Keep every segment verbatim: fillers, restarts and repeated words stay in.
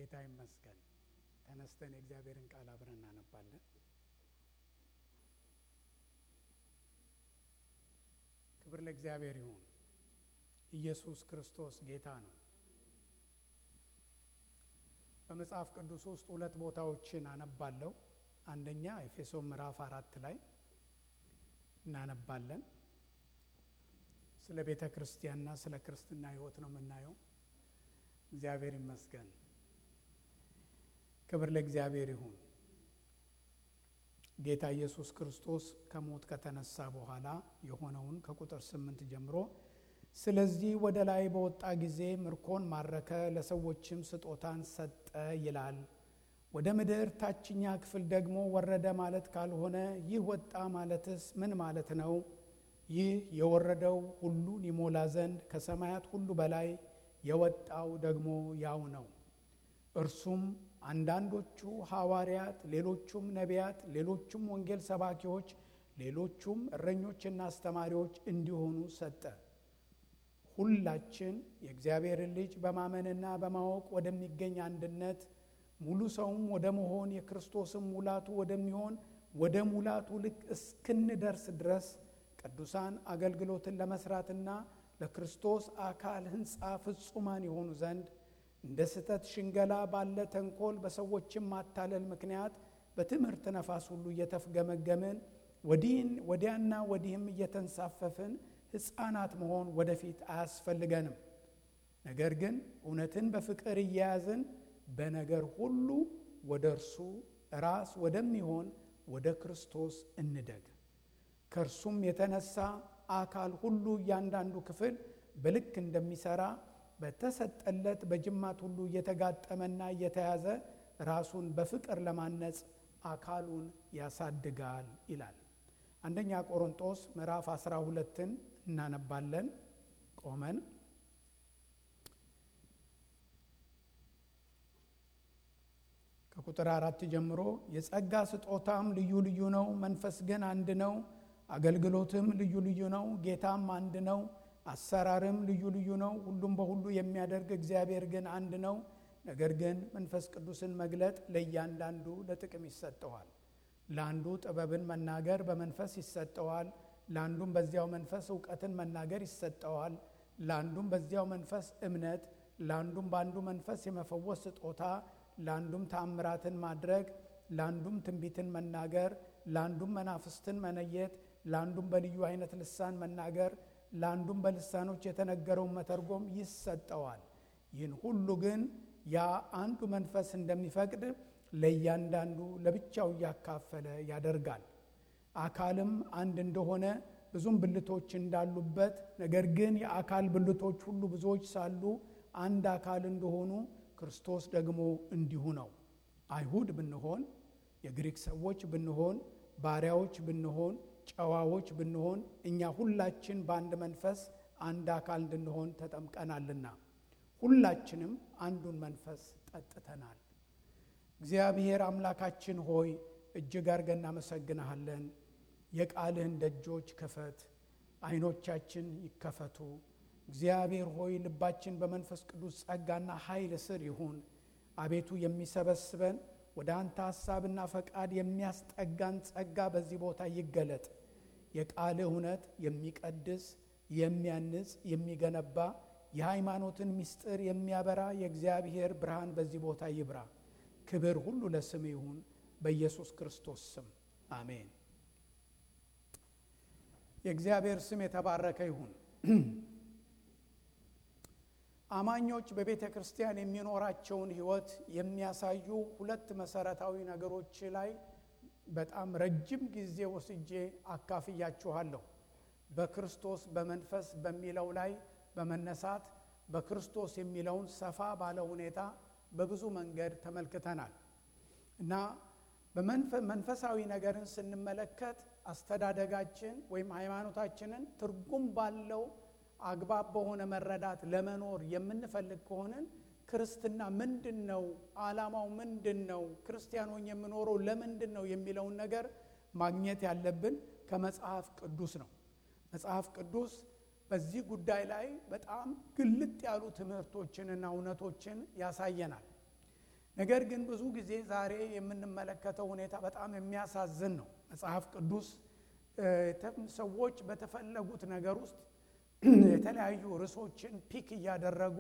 ጌታ ይመስገን። ተነስተን የእግዚአብሔርን ቃል አብረን እናነባለን። ክብር ለእግዚአብሔር ይሁን። ኢየሱስ ክርስቶስ ጌታ ነው። በመጽሐፍ ቅዱስ ውስጥ ሁለት ቦታዎችን አነባለሁ። አንደኛ ኤፌሶን ምዕራፍ አራት ላይ እናነባለን። ስለ ቤተ ክርስቲያንና ስለ ክርስትና ሕይወት ነው የምናየው። እግዚአብሔር ይመስገን። ክብር ለእግዚአብሔር ይሁን። ጌታ ኢየሱስ ክርስቶስ ከሞት ከተነሳ በኋላ የሆነውን ከቁጥር ስምንት ጀምሮ ስለዚህ ወደ ላይ በወጣ ጊዜ ምርኮን ማረከ፣ ለሰዎችም ስጦታን ሰጠ ይላል። ወደ ምድር ታችኛ ክፍል ደግሞ ወረደ ማለት ካልሆነ ይህ ወጣ ማለትስ ምን ማለት ነው? ይህ የወረደው ሁሉን ይሞላ ዘንድ ከሰማያት ሁሉ በላይ የወጣው ደግሞ ያው ነው። እርሱም አንዳንዶቹ ሐዋርያት፣ ሌሎቹም ነቢያት፣ ሌሎቹም ወንጌል ሰባኪዎች፣ ሌሎቹም እረኞችና አስተማሪዎች እንዲሆኑ ሰጠ። ሁላችን የእግዚአብሔርን ልጅ በማመንና በማወቅ ወደሚገኝ አንድነት ሙሉ ሰውም ወደ መሆን የክርስቶስም ሙላቱ ወደሚሆን ወደ ሙላቱ ልክ እስክንደርስ ድረስ ቅዱሳን አገልግሎትን ለመስራትና ለክርስቶስ አካል ሕንጻ ፍጹማን የሆኑ ዘንድ እንደ ስተት ሽንገላ ባለ ተንኮል በሰዎችም ማታለል ምክንያት በትምህርት ነፋስ ሁሉ እየተፍገመገምን ወዲህን ወዲያና ወዲህም እየተንሳፈፍን ሕፃናት መሆን ወደፊት አያስፈልገንም። ነገር ግን እውነትን በፍቅር እየያዝን በነገር ሁሉ ወደ እርሱ ራስ ወደሚሆን ወደ ክርስቶስ እንደግ። ከእርሱም የተነሳ አካል ሁሉ እያንዳንዱ ክፍል በልክ እንደሚሰራ በተሰጠለት በጅማት ሁሉ እየተጋጠመና እየተያዘ ራሱን በፍቅር ለማነጽ አካሉን ያሳድጋል ይላል። አንደኛ ቆሮንቶስ ምዕራፍ አስራ ሁለትን እናነባለን ቆመን። ከቁጥር አራት ጀምሮ የጸጋ ስጦታም ልዩ ልዩ ነው፣ መንፈስ ግን አንድ ነው። አገልግሎትም ልዩ ልዩ ነው፣ ጌታም አንድ ነው። አሰራርም ልዩ ልዩ ነው፣ ሁሉም በሁሉ የሚያደርግ እግዚአብሔር ግን አንድ ነው። ነገር ግን መንፈስ ቅዱስን መግለጥ ለእያንዳንዱ ለጥቅም ይሰጠዋል። ለአንዱ ጥበብን መናገር በመንፈስ ይሰጠዋል፣ ለአንዱም በዚያው መንፈስ እውቀትን መናገር ይሰጠዋል፣ ለአንዱም በዚያው መንፈስ እምነት፣ ለአንዱም በአንዱ መንፈስ የመፈወስ ስጦታ፣ ለአንዱም ተአምራትን ማድረግ፣ ለአንዱም ትንቢትን መናገር፣ ለአንዱም መናፍስትን መነየት፣ ለአንዱም በልዩ አይነት ልሳን መናገር፣ ለአንዱም በልሳኖች የተነገረውን መተርጎም ይሰጠዋል። ይህን ሁሉ ግን ያ አንዱ መንፈስ እንደሚፈቅድ ለእያንዳንዱ ለብቻው እያካፈለ ያደርጋል። አካልም አንድ እንደሆነ ብዙም ብልቶች እንዳሉበት፣ ነገር ግን የአካል ብልቶች ሁሉ ብዙዎች ሳሉ አንድ አካል እንደሆኑ ክርስቶስ ደግሞ እንዲሁ ነው። አይሁድ ብንሆን፣ የግሪክ ሰዎች ብንሆን፣ ባሪያዎች ብንሆን፣ ጨዋዎች ብንሆን፣ እኛ ሁላችን በአንድ መንፈስ አንድ አካል እንድንሆን ተጠምቀናልና ሁላችንም አንዱን መንፈስ ጠጥተናል። እግዚአብሔር አምላካችን ሆይ እጅግ አድርገን እናመሰግንሃለን። የቃልህን ደጆች ክፈት፣ ዓይኖቻችን ይከፈቱ። እግዚአብሔር ሆይ ልባችን በመንፈስ ቅዱስ ጸጋና ኃይል ስር ይሁን። አቤቱ የሚሰበስበን ወደ አንተ ሐሳብና ፈቃድ የሚያስጠጋን ጸጋ በዚህ ቦታ ይገለጥ። የቃልህ እውነት የሚቀድስ የሚያንጽ የሚገነባ የሃይማኖትን ምስጢር የሚያበራ የእግዚአብሔር ብርሃን በዚህ ቦታ ይብራ። ክብር ሁሉ ለስም ይሁን፣ በኢየሱስ ክርስቶስ ስም አሜን። የእግዚአብሔር ስም የተባረከ ይሁን። አማኞች በቤተ ክርስቲያን የሚኖራቸውን ሕይወት የሚያሳዩ ሁለት መሰረታዊ ነገሮች ላይ በጣም ረጅም ጊዜ ወስጄ አካፍያችኋለሁ። በክርስቶስ በመንፈስ በሚለው ላይ በመነሳት በክርስቶስ የሚለውን ሰፋ ባለ ሁኔታ በብዙ መንገድ ተመልክተናል እና በመንፈሳዊ ነገርን ስንመለከት አስተዳደጋችን ወይም ሃይማኖታችንን ትርጉም ባለው አግባብ በሆነ መረዳት ለመኖር የምንፈልግ ከሆነን ክርስትና ምንድነው? ዓላማው ምንድነው? ክርስቲያኖች የምኖረው ለምንድን ነው የሚለውን ነገር ማግኘት ያለብን ከመጽሐፍ ቅዱስ ነው። መጽሐፍ ቅዱስ በዚህ ጉዳይ ላይ በጣም ግልጥ ያሉ ትምህርቶችንና እውነቶችን ያሳየናል። ነገር ግን ብዙ ጊዜ ዛሬ የምንመለከተው ሁኔታ በጣም የሚያሳዝን ነው። መጽሐፍ ቅዱስ ሰዎች በተፈለጉት ነገር ውስጥ የተለያዩ ርዕሶችን ፒክ እያደረጉ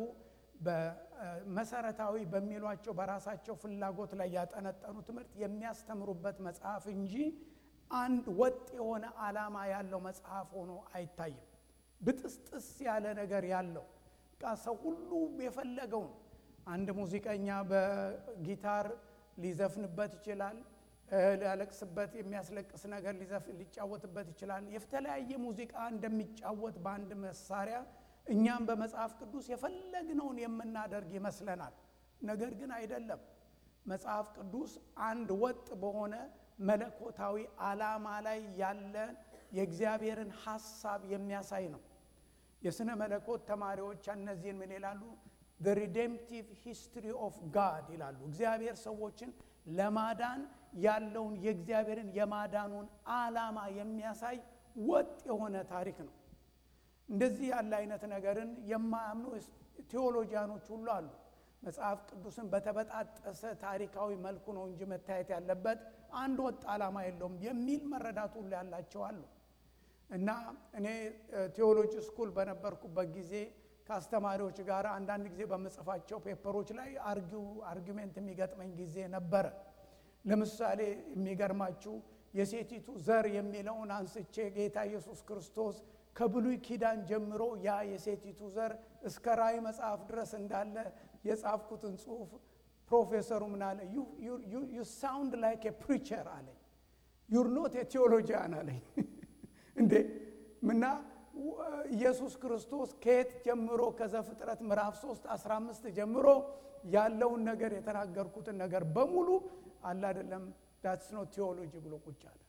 በመሰረታዊ በሚሏቸው በራሳቸው ፍላጎት ላይ ያጠነጠኑ ትምህርት የሚያስተምሩበት መጽሐፍ እንጂ አንድ ወጥ የሆነ ዓላማ ያለው መጽሐፍ ሆኖ አይታይም። ብጥስጥስ ያለ ነገር ያለው ሰው ሁሉ የፈለገውን አንድ ሙዚቀኛ በጊታር ሊዘፍንበት ይችላል፣ ሊያለቅስበት የሚያስለቅስ ነገር ሊዘፍን ሊጫወትበት ይችላል። የተለያየ ሙዚቃ እንደሚጫወት በአንድ መሳሪያ እኛም በመጽሐፍ ቅዱስ የፈለግነውን የምናደርግ ይመስለናል። ነገር ግን አይደለም። መጽሐፍ ቅዱስ አንድ ወጥ በሆነ መለኮታዊ ዓላማ ላይ ያለ የእግዚአብሔርን ሐሳብ የሚያሳይ ነው። የሥነ መለኮት ተማሪዎች እነዚህን ምን ይላሉ? the redemptive history of God ይላሉ። እግዚአብሔር ሰዎችን ለማዳን ያለውን የእግዚአብሔርን የማዳኑን ዓላማ የሚያሳይ ወጥ የሆነ ታሪክ ነው። እንደዚህ ያለ አይነት ነገርን የማያምኑ ቴዎሎጂያኖች ሁሉ አሉ። መጽሐፍ ቅዱስን በተበጣጠሰ ታሪካዊ መልኩ ነው እንጂ መታየት ያለበት አንድ ወጥ ዓላማ የለውም የሚል መረዳት ሁሉ ያላቸው አሉ። እና እኔ ቴዎሎጂ ስኩል በነበርኩበት ጊዜ ከአስተማሪዎች ጋር አንዳንድ ጊዜ በመጽፋቸው ፔፐሮች ላይ አርጊው አርጊመንት የሚገጥመኝ ጊዜ ነበረ። ለምሳሌ የሚገርማችሁ የሴቲቱ ዘር የሚለውን አንስቼ ጌታ ኢየሱስ ክርስቶስ ከብሉይ ኪዳን ጀምሮ ያ የሴቲቱ ዘር እስከ ራእይ መጽሐፍ ድረስ እንዳለ የጻፍኩትን ጽሑፍ ፕሮፌሰሩ ምን አለ? you you you you sound like a preacher አለኝ። you're not a theologian አለኝ። እንዴ ምና ኢየሱስ ክርስቶስ ከየት ጀምሮ ከዘፍጥረት ምዕራፍ ሶስት አስራ አምስት ጀምሮ ያለውን ነገር የተናገርኩትን ነገር በሙሉ አለ አይደለም that's not theology ብሎ ቁጭ አለ።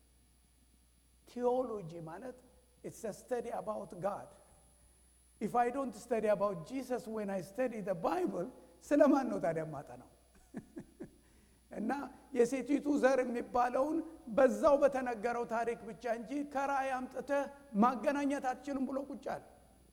theology ማለት it's a study about God. if I don't study about Jesus when I study the Bible ስለማን ነው ታዲያ ማጠናው? እና የሴቲቱ ዘር የሚባለውን በዛው በተነገረው ታሪክ ብቻ እንጂ ከራእይ አምጥተህ ማገናኘት አትችልም ብሎ ቁጭ አለ።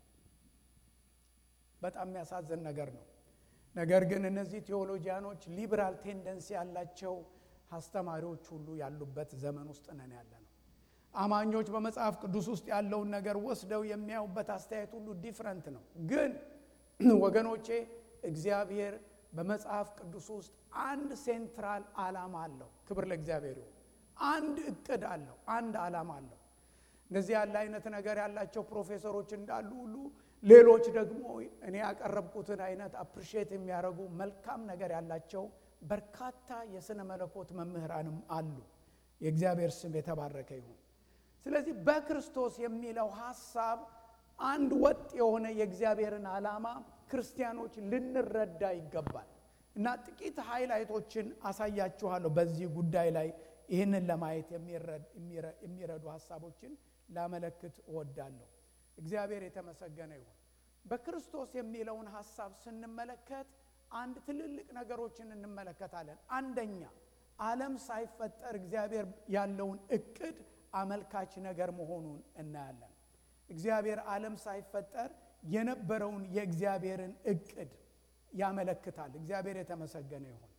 በጣም የሚያሳዝን ነገር ነው። ነገር ግን እነዚህ ቴዎሎጂያኖች ሊበራል ቴንደንሲ ያላቸው አስተማሪዎች ሁሉ ያሉበት ዘመን ውስጥ ነን ያለነው። አማኞች በመጽሐፍ ቅዱስ ውስጥ ያለውን ነገር ወስደው የሚያዩበት አስተያየት ሁሉ ዲፈረንት ነው። ግን ወገኖቼ እግዚአብሔር በመጽሐፍ ቅዱስ ውስጥ አንድ ሴንትራል ዓላማ አለው። ክብር ለእግዚአብሔር ይሁን። አንድ እቅድ አለው፣ አንድ ዓላማ አለው። እንደዚህ ያለ አይነት ነገር ያላቸው ፕሮፌሰሮች እንዳሉ ሁሉ ሌሎች ደግሞ እኔ ያቀረብኩትን አይነት አፕሪሺየት የሚያደርጉ መልካም ነገር ያላቸው በርካታ የሥነ መለኮት መምህራንም አሉ። የእግዚአብሔር ስም የተባረከ ይሁን። ስለዚህ በክርስቶስ የሚለው ሐሳብ አንድ ወጥ የሆነ የእግዚአብሔርን ዓላማ ክርስቲያኖች ልንረዳ ይገባል። እና ጥቂት ሃይላይቶችን አሳያችኋለሁ በዚህ ጉዳይ ላይ ይህንን ለማየት የሚረዱ ሐሳቦችን ላመለክት እወዳለሁ። እግዚአብሔር የተመሰገነ ይሁን። በክርስቶስ የሚለውን ሐሳብ ስንመለከት አንድ ትልልቅ ነገሮችን እንመለከታለን። አንደኛ ዓለም ሳይፈጠር እግዚአብሔር ያለውን እቅድ አመልካች ነገር መሆኑን እናያለን። እግዚአብሔር ዓለም ሳይፈጠር የነበረውን የእግዚአብሔርን እቅድ ያመለክታል። እግዚአብሔር የተመሰገነ ይሁን።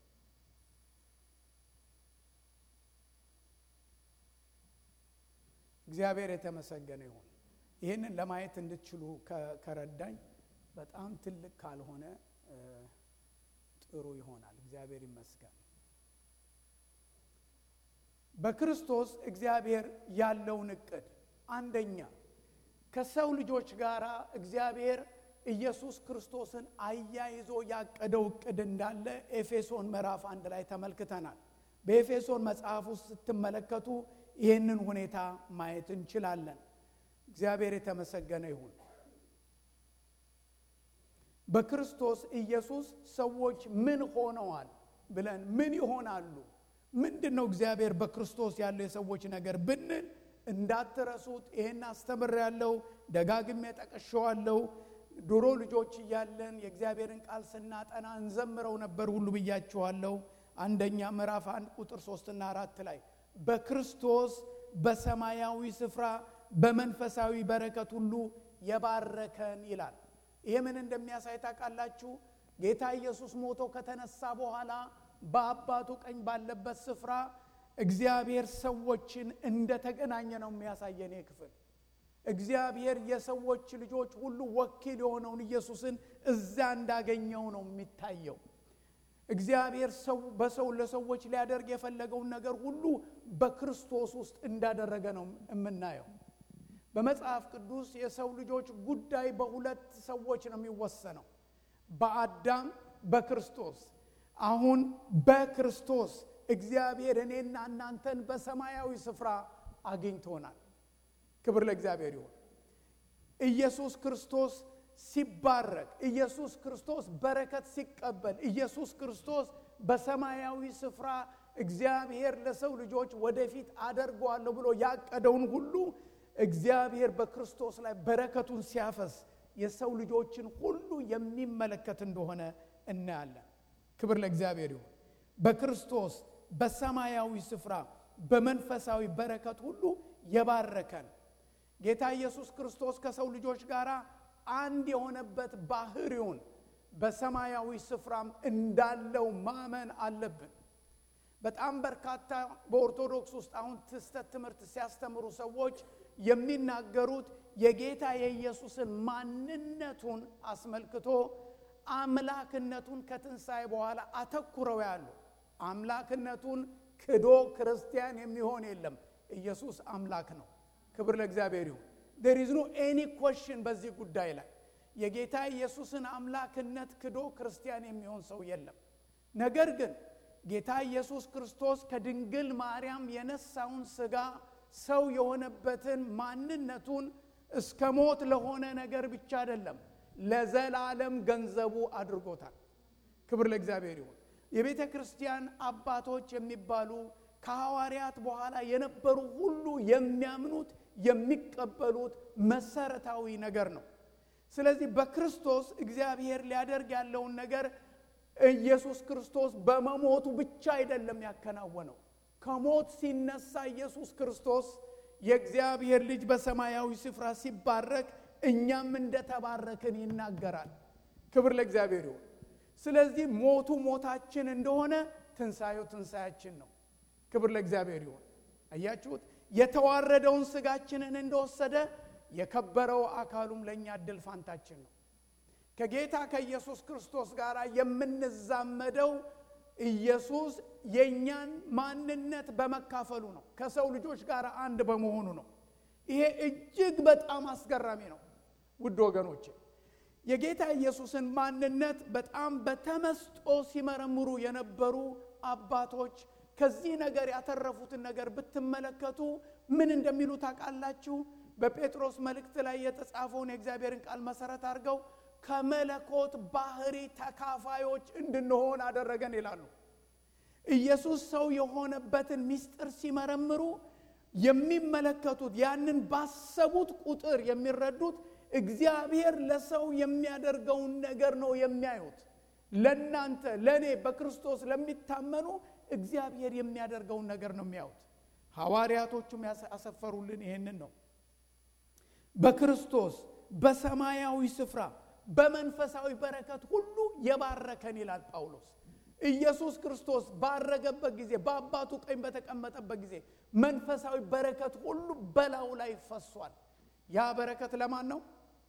እግዚአብሔር የተመሰገነ ይሁን። ይህንን ለማየት እንድትችሉ ከረዳኝ በጣም ትልቅ ካልሆነ ጥሩ ይሆናል። እግዚአብሔር ይመስገን። በክርስቶስ እግዚአብሔር ያለውን እቅድ አንደኛ ከሰው ልጆች ጋር እግዚአብሔር ኢየሱስ ክርስቶስን አያይዞ ያቀደው እቅድ እንዳለ ኤፌሶን ምዕራፍ አንድ ላይ ተመልክተናል። በኤፌሶን መጽሐፍ ውስጥ ስትመለከቱ ይህንን ሁኔታ ማየት እንችላለን። እግዚአብሔር የተመሰገነ ይሁን። በክርስቶስ ኢየሱስ ሰዎች ምን ሆነዋል ብለን ምን ይሆናሉ? ምንድነው እግዚአብሔር በክርስቶስ ያለው የሰዎች ነገር ብንል እንዳትረሱት። ይሄን አስተምሬያለሁ፣ ደጋግሜ ጠቅሼዋለሁ። ድሮ ልጆች እያለን የእግዚአብሔርን ቃል ስናጠና እንዘምረው ነበር ሁሉ ብያችኋለሁ። አንደኛ ምዕራፍ አንድ ቁጥር ሶስት እና አራት ላይ በክርስቶስ በሰማያዊ ስፍራ በመንፈሳዊ በረከት ሁሉ የባረከን ይላል። ይሄ ምን እንደሚያሳይ ታውቃላችሁ? ጌታ ኢየሱስ ሞቶ ከተነሳ በኋላ በአባቱ ቀኝ ባለበት ስፍራ እግዚአብሔር ሰዎችን እንደተገናኘ ነው የሚያሳየን ክፍል። እግዚአብሔር የሰዎች ልጆች ሁሉ ወኪል የሆነውን ኢየሱስን እዛ እንዳገኘው ነው የሚታየው። እግዚአብሔር ሰው በሰው ለሰዎች ሊያደርግ የፈለገውን ነገር ሁሉ በክርስቶስ ውስጥ እንዳደረገ ነው የምናየው። በመጽሐፍ ቅዱስ የሰው ልጆች ጉዳይ በሁለት ሰዎች ነው የሚወሰነው፣ በአዳም በክርስቶስ። አሁን በክርስቶስ እግዚአብሔር እኔና እናንተን በሰማያዊ ስፍራ አግኝቶናል። ክብር ለእግዚአብሔር ይሁን። ኢየሱስ ክርስቶስ ሲባረክ፣ ኢየሱስ ክርስቶስ በረከት ሲቀበል፣ ኢየሱስ ክርስቶስ በሰማያዊ ስፍራ እግዚአብሔር ለሰው ልጆች ወደፊት አደርገዋለሁ ብሎ ያቀደውን ሁሉ እግዚአብሔር በክርስቶስ ላይ በረከቱን ሲያፈስ የሰው ልጆችን ሁሉ የሚመለከት እንደሆነ እናያለን። ክብር ለእግዚአብሔር ይሁን። በክርስቶስ በሰማያዊ ስፍራ በመንፈሳዊ በረከት ሁሉ የባረከን ጌታ ኢየሱስ ክርስቶስ ከሰው ልጆች ጋር አንድ የሆነበት ባህሪውን በሰማያዊ ስፍራም እንዳለው ማመን አለብን። በጣም በርካታ በኦርቶዶክስ ውስጥ አሁን ትስተት ትምህርት ሲያስተምሩ ሰዎች የሚናገሩት የጌታ የኢየሱስን ማንነቱን አስመልክቶ አምላክነቱን ከትንሣኤ በኋላ አተኩረው ያሉ። አምላክነቱን ክዶ ክርስቲያን የሚሆን የለም። ኢየሱስ አምላክ ነው። ክብር ለእግዚአብሔር ይሁን። there is no any question በዚህ ጉዳይ ላይ የጌታ ኢየሱስን አምላክነት ክዶ ክርስቲያን የሚሆን ሰው የለም። ነገር ግን ጌታ ኢየሱስ ክርስቶስ ከድንግል ማርያም የነሳውን ሥጋ ሰው የሆነበትን ማንነቱን እስከ ሞት ለሆነ ነገር ብቻ አይደለም ለዘላለም ገንዘቡ አድርጎታል። ክብር ለእግዚአብሔር ይሁን። የቤተ ክርስቲያን አባቶች የሚባሉ ከሐዋርያት በኋላ የነበሩ ሁሉ የሚያምኑት የሚቀበሉት መሰረታዊ ነገር ነው። ስለዚህ በክርስቶስ እግዚአብሔር ሊያደርግ ያለውን ነገር ኢየሱስ ክርስቶስ በመሞቱ ብቻ አይደለም ያከናወነው። ከሞት ሲነሳ ኢየሱስ ክርስቶስ የእግዚአብሔር ልጅ በሰማያዊ ስፍራ ሲባረክ እኛም እንደተባረክን ይናገራል። ክብር ለእግዚአብሔር ይሁን። ስለዚህ ሞቱ ሞታችን እንደሆነ ትንሣኤው ትንሣኤያችን ነው። ክብር ለእግዚአብሔር ይሁን። አያችሁት? የተዋረደውን ሥጋችንን እንደወሰደ የከበረው አካሉም ለኛ ዕድል ፋንታችን ነው። ከጌታ ከኢየሱስ ክርስቶስ ጋር የምንዛመደው ኢየሱስ የኛን ማንነት በመካፈሉ ነው። ከሰው ልጆች ጋር አንድ በመሆኑ ነው። ይሄ እጅግ በጣም አስገራሚ ነው። ውድ ወገኖቼ የጌታ ኢየሱስን ማንነት በጣም በተመስጦ ሲመረምሩ የነበሩ አባቶች ከዚህ ነገር ያተረፉትን ነገር ብትመለከቱ ምን እንደሚሉ ታውቃላችሁ? በጴጥሮስ መልእክት ላይ የተጻፈውን የእግዚአብሔርን ቃል መሰረት አድርገው ከመለኮት ባህሪ ተካፋዮች እንድንሆን አደረገን ይላሉ። ኢየሱስ ሰው የሆነበትን ምስጢር ሲመረምሩ የሚመለከቱት ያንን ባሰቡት ቁጥር የሚረዱት እግዚአብሔር ለሰው የሚያደርገውን ነገር ነው የሚያዩት። ለናንተ ለኔ በክርስቶስ ለሚታመኑ እግዚአብሔር የሚያደርገውን ነገር ነው የሚያዩት። ሐዋርያቶቹም ያሰፈሩልን ይሄንን ነው። በክርስቶስ በሰማያዊ ስፍራ በመንፈሳዊ በረከት ሁሉ የባረከን ይላል ጳውሎስ። ኢየሱስ ክርስቶስ ባረገበት ጊዜ በአባቱ ቀኝ በተቀመጠበት ጊዜ መንፈሳዊ በረከት ሁሉ በላዩ ላይ ፈሷል። ያ በረከት ለማን ነው?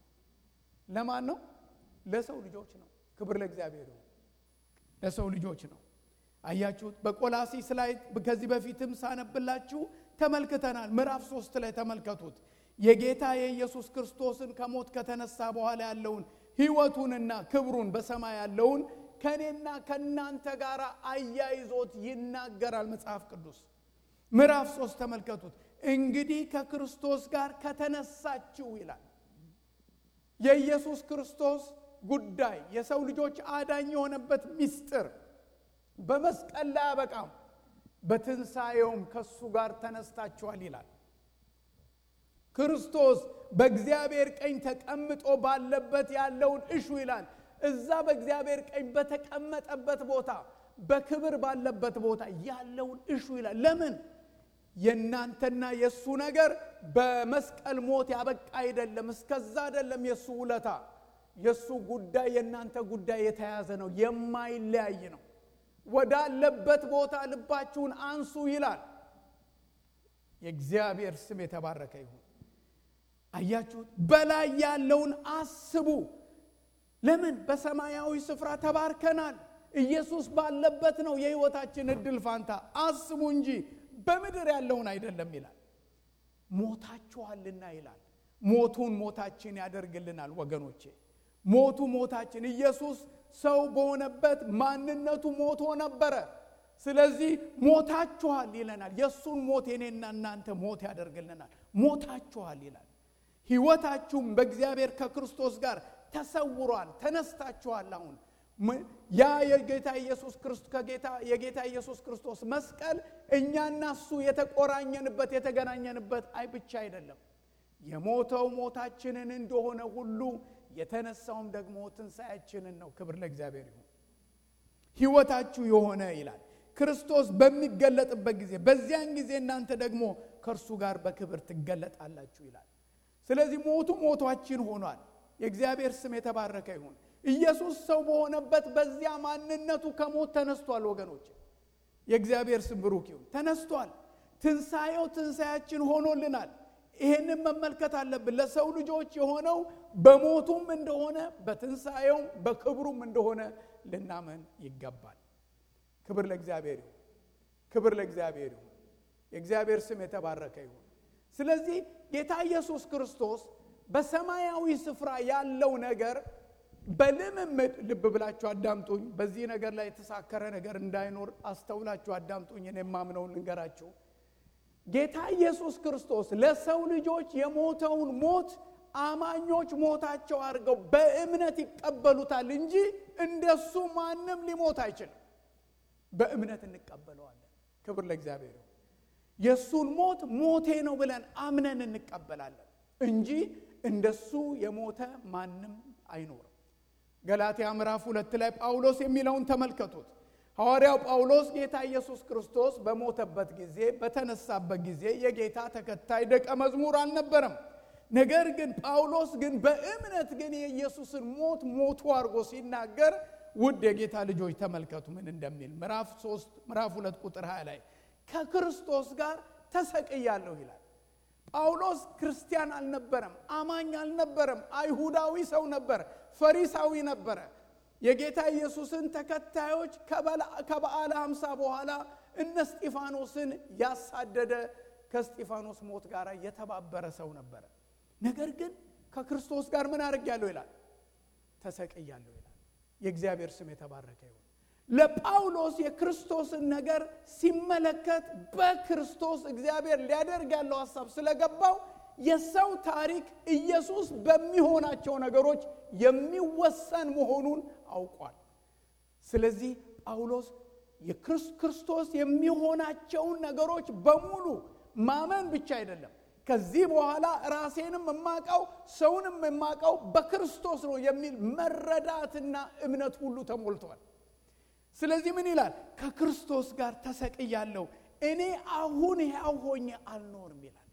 ለማን ነው? ለሰው ልጆች ነው። ክብር ለእግዚአብሔር ይሁን። ለሰው ልጆች ነው። አያችሁት? በቆላሲስ ላይ ከዚህ በፊትም ሳነብላችሁ ተመልክተናል። ምዕራፍ ሶስት ላይ ተመልከቱት። የጌታ የኢየሱስ ክርስቶስን ከሞት ከተነሳ በኋላ ያለውን ሕይወቱንና ክብሩን በሰማይ ያለውን ከኔና ከናንተ ጋር አያይዞት ይናገራል መጽሐፍ ቅዱስ። ምዕራፍ ሶስት ተመልከቱት። እንግዲህ ከክርስቶስ ጋር ከተነሳችሁ ይላል። የኢየሱስ ክርስቶስ ጉዳይ የሰው ልጆች አዳኝ የሆነበት ምስጢር በመስቀል ላይ አበቃም፣ በትንሣኤውም ከሱ ጋር ተነስታችኋል ይላል። ክርስቶስ በእግዚአብሔር ቀኝ ተቀምጦ ባለበት ያለውን እሹ ይላል። እዛ በእግዚአብሔር ቀኝ በተቀመጠበት ቦታ በክብር ባለበት ቦታ ያለውን እሹ ይላል። ለምን? የናንተና የሱ ነገር በመስቀል ሞት ያበቃ አይደለም። እስከዛ አይደለም የሱ ውለታ። የሱ ጉዳይ የናንተ ጉዳይ የተያዘ ነው፣ የማይለያይ ነው። ወዳለበት ቦታ ልባችሁን አንሱ ይላል። የእግዚአብሔር ስም የተባረከ ይሁን። አያችሁት? በላይ ያለውን አስቡ። ለምን? በሰማያዊ ስፍራ ተባርከናል። ኢየሱስ ባለበት ነው የሕይወታችን እድል ፋንታ። አስቡ እንጂ በምድር ያለውን አይደለም ይላል። ሞታችኋልና ይላል። ሞቱን ሞታችን ያደርግልናል ወገኖቼ። ሞቱ ሞታችን። ኢየሱስ ሰው በሆነበት ማንነቱ ሞቶ ነበረ። ስለዚህ ሞታችኋል ይለናል። የሱን ሞት የኔና እናንተ ሞት ያደርግልናል። ሞታችኋል ይላል። ሕይወታችሁም በእግዚአብሔር ከክርስቶስ ጋር ተሰውሯል፣ ተነስታችኋል። አሁን ያ የጌታ ኢየሱስ ክርስቶስ ከጌታ የጌታ ኢየሱስ ክርስቶስ መስቀል እኛና እሱ የተቆራኘንበት የተገናኘንበት አይ ብቻ አይደለም። የሞተው ሞታችንን እንደሆነ ሁሉ የተነሳውም ደግሞ ትንሣኤያችንን ነው። ክብር ለእግዚአብሔር ይሁን። ሕይወታችሁ የሆነ ይላል ክርስቶስ በሚገለጥበት ጊዜ፣ በዚያን ጊዜ እናንተ ደግሞ ከእርሱ ጋር በክብር ትገለጣላችሁ ይላል። ስለዚህ ሞቱ ሞቷችን ሆኗል። የእግዚአብሔር ስም የተባረከ ይሁን። ኢየሱስ ሰው በሆነበት በዚያ ማንነቱ ከሞት ተነስቷል ወገኖች። የእግዚአብሔር ስም ብሩክ ይሁን። ተነስቷል። ትንሣኤው ትንሣኤያችን ሆኖልናል። ይሄንን መመልከት አለብን። ለሰው ልጆች የሆነው በሞቱም እንደሆነ በትንሣኤውም በክብሩም እንደሆነ ልናመን ይገባል። ክብር ለእግዚአብሔር ይሁን። ክብር ለእግዚአብሔር ይሁን። የእግዚአብሔር ስም የተባረከ ይሁን። ስለዚህ ጌታ ኢየሱስ ክርስቶስ በሰማያዊ ስፍራ ያለው ነገር በልምምድ ልብ ብላችሁ አዳምጡኝ። በዚህ ነገር ላይ የተሳከረ ነገር እንዳይኖር አስተውላችሁ አዳምጡኝ። እኔ የማምነውን ልንገራችሁ። ጌታ ኢየሱስ ክርስቶስ ለሰው ልጆች የሞተውን ሞት አማኞች ሞታቸው አድርገው በእምነት ይቀበሉታል እንጂ እንደሱ ማንም ሊሞት አይችልም። በእምነት እንቀበለዋለን። ክብር ለእግዚአብሔር ይሁን። የሱን ሞት ሞቴ ነው ብለን አምነን እንቀበላለን እንጂ እንደሱ የሞተ ማንም አይኖርም። ገላትያ ምዕራፍ ሁለት ላይ ጳውሎስ የሚለውን ተመልከቱት። ሐዋርያው ጳውሎስ ጌታ ኢየሱስ ክርስቶስ በሞተበት ጊዜ በተነሳበት ጊዜ የጌታ ተከታይ ደቀ መዝሙር አልነበረም። ነገር ግን ጳውሎስ ግን በእምነት ግን የኢየሱስን ሞት ሞቱ አድርጎ ሲናገር ውድ የጌታ ልጆች ተመልከቱ ምን እንደሚል። ምዕራፍ ሶስት ምዕራፍ ሁለት ቁጥር ሃያ ላይ ከክርስቶስ ጋር ተሰቅያለሁ ይላል። ጳውሎስ ክርስቲያን አልነበረም፣ አማኝ አልነበረም፣ አይሁዳዊ ሰው ነበር፣ ፈሪሳዊ ነበረ። የጌታ ኢየሱስን ተከታዮች ከበዓለ ሃምሳ በኋላ እነ እስጢፋኖስን ያሳደደ ከእስጢፋኖስ ሞት ጋር የተባበረ ሰው ነበረ። ነገር ግን ከክርስቶስ ጋር ምን አድርጌያለሁ ይላል? ተሰቅያለሁ ይላል። የእግዚአብሔር ስም የተባረከ ይሁን። ለጳውሎስ የክርስቶስን ነገር ሲመለከት በክርስቶስ እግዚአብሔር ሊያደርግ ያለው ሐሳብ ስለገባው የሰው ታሪክ ኢየሱስ በሚሆናቸው ነገሮች የሚወሰን መሆኑን አውቋል። ስለዚህ ጳውሎስ የክርስቶስ የሚሆናቸውን ነገሮች በሙሉ ማመን ብቻ አይደለም፣ ከዚህ በኋላ ራሴንም የማቀው ሰውንም የማቀው በክርስቶስ ነው የሚል መረዳትና እምነት ሁሉ ተሞልቷል። ስለዚህ ምን ይላል? ከክርስቶስ ጋር ተሰቅያለሁ፣ እኔ አሁን ሕያው ሆኜ አልኖርም ይላል።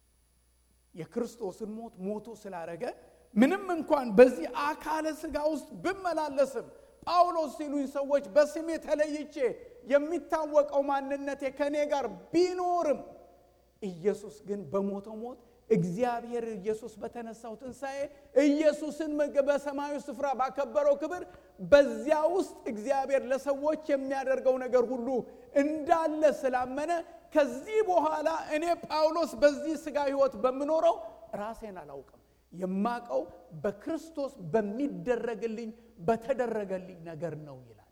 የክርስቶስን ሞት ሞቱ ስላረገ ምንም እንኳን በዚህ አካለ ሥጋ ውስጥ ብመላለስም ጳውሎስ ሲሉኝ ሰዎች በስሜ ተለይቼ የሚታወቀው ማንነቴ ከኔ ጋር ቢኖርም ኢየሱስ ግን በሞተው ሞት እግዚአብሔር ኢየሱስ በተነሳው ትንሣኤ ኢየሱስን በሰማዩ ስፍራ ባከበረው ክብር በዚያ ውስጥ እግዚአብሔር ለሰዎች የሚያደርገው ነገር ሁሉ እንዳለ ስላመነ ከዚህ በኋላ እኔ ጳውሎስ በዚህ ሥጋ ሕይወት በምኖረው ራሴን አላውቅም፣ የማቀው በክርስቶስ በሚደረግልኝ በተደረገልኝ ነገር ነው ይላል።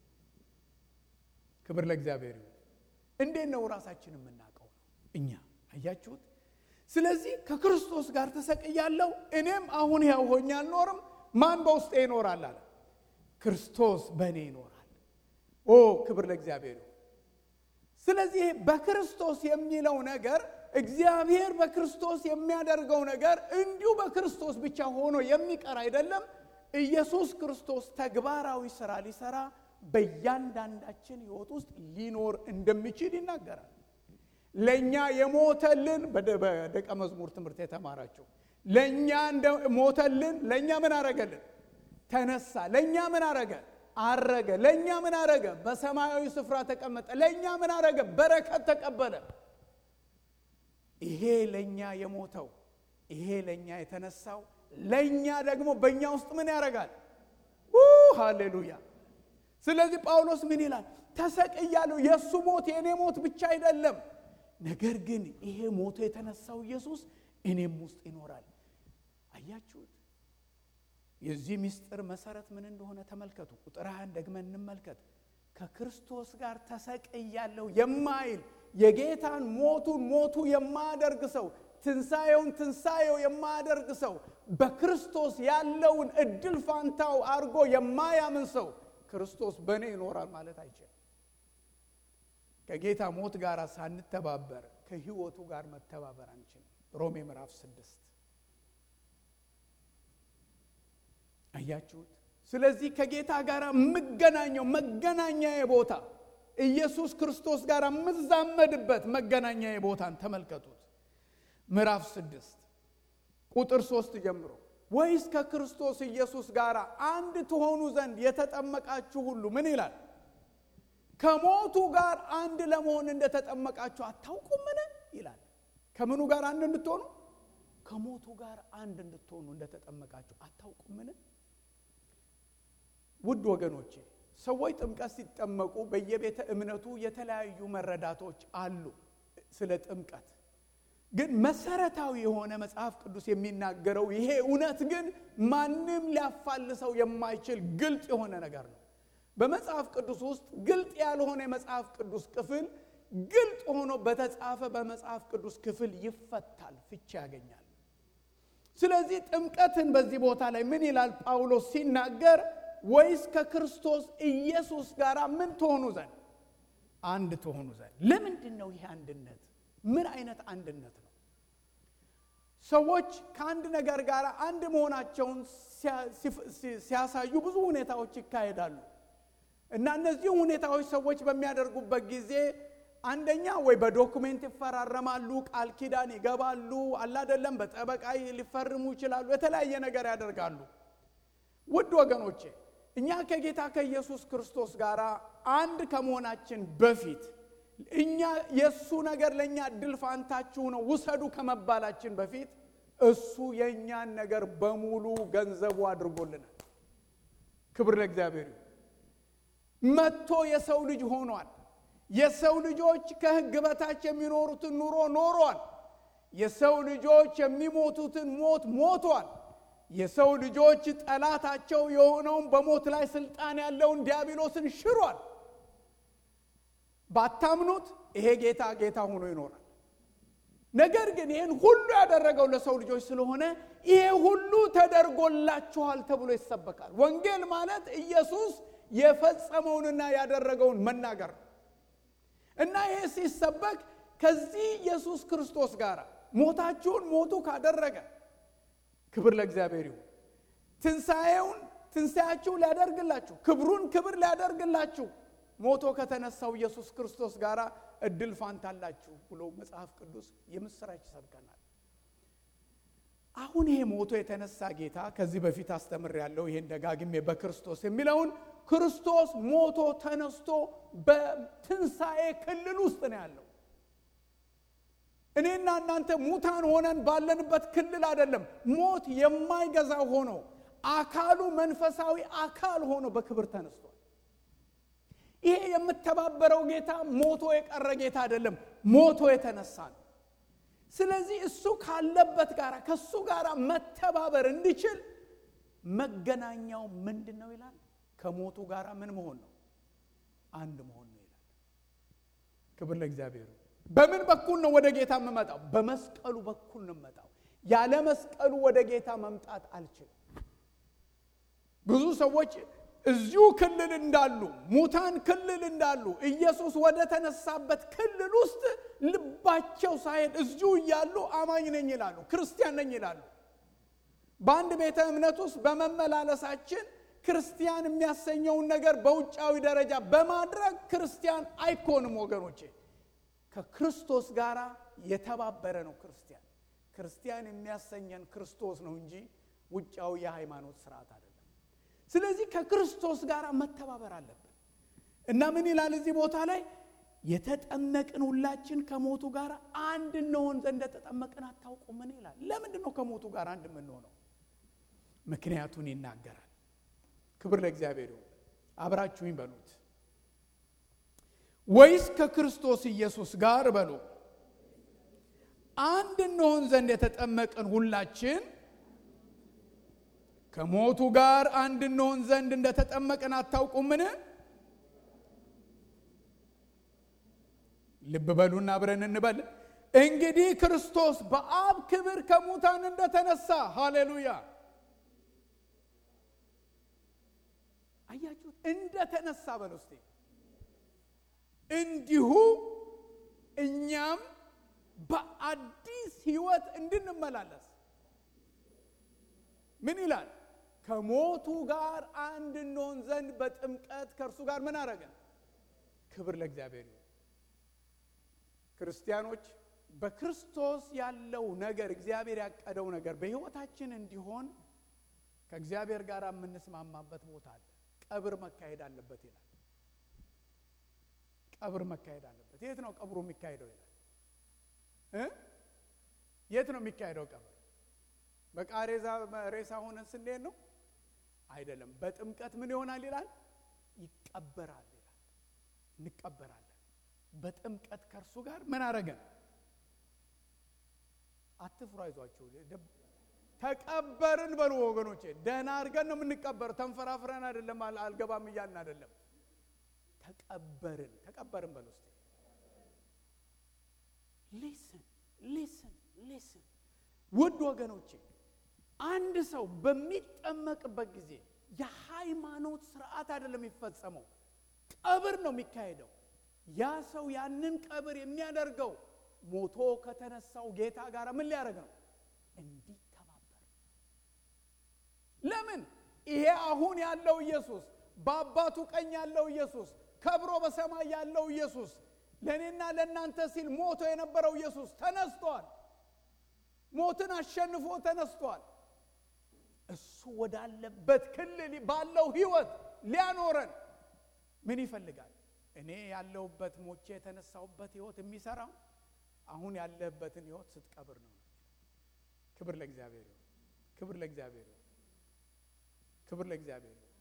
ክብር ለእግዚአብሔር ይሁን። እንዴት ነው ራሳችንን የምናውቀው? እኛ አያችሁት? ስለዚህ ከክርስቶስ ጋር ተሰቅያለሁ፣ እኔም አሁን ሕያው ሆኜ አልኖርም። ማን በውስጤ ይኖራል አለ? ክርስቶስ በእኔ ይኖራል። ኦ ክብር ለእግዚአብሔር ይሁን። ስለዚህ በክርስቶስ የሚለው ነገር እግዚአብሔር በክርስቶስ የሚያደርገው ነገር እንዲሁ በክርስቶስ ብቻ ሆኖ የሚቀር አይደለም። ኢየሱስ ክርስቶስ ተግባራዊ ሥራ ሊሰራ በእያንዳንዳችን ሕይወት ውስጥ ሊኖር እንደሚችል ይናገራል። ለኛ የሞተልን በደቀ መዝሙር ትምህርት የተማራቸው ለኛ ሞተልን፣ ለኛ ምን አረገልን? ተነሳ። ለኛ ምን አረገ? አረገ። ለኛ ምን አረገ? በሰማያዊ ስፍራ ተቀመጠ። ለኛ ምን አረገ? በረከት ተቀበለ። ይሄ ለኛ የሞተው፣ ይሄ ለኛ የተነሳው፣ ለኛ ደግሞ በእኛ ውስጥ ምን ያደርጋል? ሃሌሉያ። ስለዚህ ጳውሎስ ምን ይላል? ተሰቅያለሁ። የእሱ ሞት የእኔ ሞት ብቻ አይደለም፣ ነገር ግን ይሄ ሞቶ የተነሳው ኢየሱስ እኔም ውስጥ ይኖራል። አያችሁት? የዚህ ምስጢር መሰረት ምን እንደሆነ ተመልከቱ። ቁጥር ሃያን ደግመን እንመልከት። ከክርስቶስ ጋር ተሰቅያለሁ የማይል የጌታን ሞቱን ሞቱ የማያደርግ ሰው፣ ትንሣኤውን ትንሣኤው የማያደርግ ሰው፣ በክርስቶስ ያለውን እድል ፋንታው አርጎ የማያምን ሰው ክርስቶስ በእኔ ይኖራል ማለት አይችልም። ከጌታ ሞት ጋር ሳንተባበር ከሕይወቱ ጋር መተባበር አንችልም። ሮሜ ምዕራፍ ስድስት አያችሁት? ስለዚህ ከጌታ ጋር የምገናኘው መገናኛዬ ቦታ ኢየሱስ ክርስቶስ ጋር የምዛመድበት መገናኛዬ ቦታን ተመልከቱት። ምዕራፍ ስድስት ቁጥር ሶስት ጀምሮ ወይስ ከክርስቶስ ኢየሱስ ጋር አንድ ትሆኑ ዘንድ የተጠመቃችሁ ሁሉ ምን ይላል? ከሞቱ ጋር አንድ ለመሆን እንደተጠመቃችሁ አታውቁምን ይላል። ከምኑ ጋር አንድ እንድትሆኑ? ከሞቱ ጋር አንድ እንድትሆኑ እንደተጠመቃችሁ አታውቁምን? ውድ ወገኖቼ፣ ሰዎች ጥምቀት ሲጠመቁ በየቤተ እምነቱ የተለያዩ መረዳቶች አሉ ስለ ጥምቀት። ግን መሰረታዊ የሆነ መጽሐፍ ቅዱስ የሚናገረው ይሄ እውነት ግን ማንም ሊያፋልሰው የማይችል ግልጽ የሆነ ነገር ነው። በመጽሐፍ ቅዱስ ውስጥ ግልጽ ያልሆነ የመጽሐፍ ቅዱስ ክፍል ግልጽ ሆኖ በተጻፈ በመጽሐፍ ቅዱስ ክፍል ይፈታል፣ ፍቺ ያገኛል። ስለዚህ ጥምቀትን በዚህ ቦታ ላይ ምን ይላል ጳውሎስ ሲናገር? ወይስ ከክርስቶስ ኢየሱስ ጋር ምን ትሆኑ ዘንድ? አንድ ትሆኑ ዘንድ። ለምንድን ነው ይሄ አንድነት? ምን አይነት አንድነት ነው? ሰዎች ከአንድ ነገር ጋር አንድ መሆናቸውን ሲያሳዩ ብዙ ሁኔታዎች ይካሄዳሉ እና እነዚህ ሁኔታዎች ሰዎች በሚያደርጉበት ጊዜ አንደኛ ወይ በዶክመንት ይፈራረማሉ፣ ቃል ኪዳን ይገባሉ፣ አላደለም በጠበቃ ሊፈርሙ ይችላሉ፣ የተለያየ ነገር ያደርጋሉ። ውድ ወገኖቼ፣ እኛ ከጌታ ከኢየሱስ ክርስቶስ ጋር አንድ ከመሆናችን በፊት እኛ የሱ ነገር ለኛ እድል ፋንታችሁ ነው ውሰዱ ከመባላችን በፊት እሱ የኛን ነገር በሙሉ ገንዘቡ አድርጎልናል። ክብር ለእግዚአብሔር ይሁን። መጥቶ የሰው ልጅ ሆኗል። የሰው ልጆች ከሕግ በታች የሚኖሩትን ኑሮ ኖሯል። የሰው ልጆች የሚሞቱትን ሞት ሞቷል። የሰው ልጆች ጠላታቸው የሆነውን በሞት ላይ ስልጣን ያለውን ዲያብሎስን ሽሯል። ባታምኑት ይሄ ጌታ ጌታ ሆኖ ይኖራል። ነገር ግን ይሄን ሁሉ ያደረገው ለሰው ልጆች ስለሆነ ይሄ ሁሉ ተደርጎላችኋል ተብሎ ይሰበካል። ወንጌል ማለት ኢየሱስ የፈጸመውንና ያደረገውን መናገር እና ይሄ ሲሰበክ ከዚህ ኢየሱስ ክርስቶስ ጋር ሞታችሁን ሞቱ ካደረገ ክብር ለእግዚአብሔር ይሁን። ትንሣኤውን ትንሣኤያችሁ ሊያደርግላችሁ፣ ክብሩን ክብር ሊያደርግላችሁ ሞቶ ከተነሳው ኢየሱስ ክርስቶስ ጋር እድል ፋንታላችሁ ብሎ መጽሐፍ ቅዱስ የምስራች ይሰብከናል። አሁን ይሄ ሞቶ የተነሳ ጌታ ከዚህ በፊት አስተምሬያለሁ። ይሄን ደጋግሜ በክርስቶስ የሚለውን ክርስቶስ ሞቶ ተነስቶ በትንሣኤ ክልል ውስጥ ነው ያለው። እኔና እናንተ ሙታን ሆነን ባለንበት ክልል አይደለም። ሞት የማይገዛው ሆኖ አካሉ መንፈሳዊ አካል ሆኖ በክብር ተነስቷል። ይሄ የምተባበረው ጌታ ሞቶ የቀረ ጌታ አይደለም፣ ሞቶ የተነሳ ነው። ስለዚህ እሱ ካለበት ጋር ከሱ ጋር መተባበር እንዲችል መገናኛው ምንድነው ይላል? ከሞቱ ጋር ምን መሆን ነው? አንድ መሆን ነው ይላል። ክብር ለእግዚአብሔር። በምን በኩል ነው ወደ ጌታ የምመጣው? በመስቀሉ በኩል ነው የምመጣው። ያለ መስቀሉ ወደ ጌታ መምጣት አልችልም። ብዙ ሰዎች እዚሁ ክልል እንዳሉ፣ ሙታን ክልል እንዳሉ፣ ኢየሱስ ወደ ተነሳበት ክልል ውስጥ ልባቸው ሳይሄድ እዚሁ እያሉ አማኝ ነኝ ይላሉ፣ ክርስቲያን ነኝ ይላሉ። በአንድ ቤተ እምነት ውስጥ በመመላለሳችን ክርስቲያን የሚያሰኘውን ነገር በውጫዊ ደረጃ በማድረግ ክርስቲያን አይኮንም ወገኖቼ። ከክርስቶስ ጋር የተባበረ ነው ክርስቲያን። ክርስቲያን የሚያሰኘን ክርስቶስ ነው እንጂ ውጫዊ የሃይማኖት ስርዓት አይደለም። ስለዚህ ከክርስቶስ ጋር መተባበር አለብን። እና ምን ይላል እዚህ ቦታ ላይ? የተጠመቅን ሁላችን ከሞቱ ጋር አንድ እንሆን ዘንድ እንደተጠመቅን አታውቁም? ምን ይላል? ለምንድን ነው ከሞቱ ጋር አንድ የምንሆነው? ምክንያቱን ይናገራል። ክብር ለእግዚአብሔር ይሁን። አብራችሁኝ በሉት። ወይስ ከክርስቶስ ኢየሱስ ጋር በሉ አንድ እንሆን ዘንድ የተጠመቅን ሁላችን ከሞቱ ጋር አንድ እንሆን ዘንድ እንደተጠመቅን አታውቁምን? ልብ በሉና አብረን እንበል። እንግዲህ ክርስቶስ በአብ ክብር ከሙታን እንደተነሳ፣ ሃሌሉያ። አያችሁት? እንደተነሳ በሉ እስቲ። እንዲሁ እኛም በአዲስ ሕይወት እንድንመላለስ ምን ይላል? ከሞቱ ጋር አንድ እንሆን ዘንድ በጥምቀት ከእርሱ ጋር ምን አደረገን? ክብር ለእግዚአብሔር ይሁን። ክርስቲያኖች በክርስቶስ ያለው ነገር እግዚአብሔር ያቀደው ነገር በሕይወታችን እንዲሆን ከእግዚአብሔር ጋር የምንስማማበት ቦታ አለ። ቀብር መካሄድ አለበት ይላል። ቀብር መካሄድ አለበት። የት ነው ቀብሩ የሚካሄደው ይላል እ የት ነው የሚካሄደው ቀብር? በቃሬዛ ሬሳ ሆነን ስንሄድ ነው አይደለም። በጥምቀት ምን ይሆናል ይላል? ይቀበራል ይላል። እንቀበራለን። በጥምቀት ከእርሱ ጋር ምን አረገን? አትፍሩ፣ አይዟችሁ፣ ተቀበርን በሉ ወገኖቼ። ደህና አድርገን ነው የምንቀበር። ተንፈራፍረን አይደለም፣ አልገባም እያልን አይደለም። ተቀበርን ተቀበርን በሉ እስቲ። ሊስን ሊስን ሊስን ውድ ወገኖቼ፣ አንድ ሰው በሚጠመቅበት ጊዜ የሃይማኖት ስርዓት አይደለም የሚፈጸመው፣ ቀብር ነው የሚካሄደው። ያ ሰው ያንን ቀብር የሚያደርገው ሞቶ ከተነሳው ጌታ ጋር ምን ሊያደርግ ነው? እንዲተባበር። ለምን? ይሄ አሁን ያለው ኢየሱስ፣ በአባቱ ቀኝ ያለው ኢየሱስ፣ ከብሮ በሰማይ ያለው ኢየሱስ፣ ለእኔና ለእናንተ ሲል ሞቶ የነበረው ኢየሱስ ተነስቷል። ሞትን አሸንፎ ተነስቷል። እሱ ወዳለበት ክልል ባለው ህይወት ሊያኖረን ምን ይፈልጋል? እኔ ያለሁበት ሞቼ የተነሳሁበት ህይወት የሚሰራው አሁን ያለህበትን ህይወት ስትቀብር ነው። ክብር ለእግዚአብሔር ይሁን። ክብር ለእግዚአብሔር ይሁን። ክብር ለእግዚአብሔር ይሁን።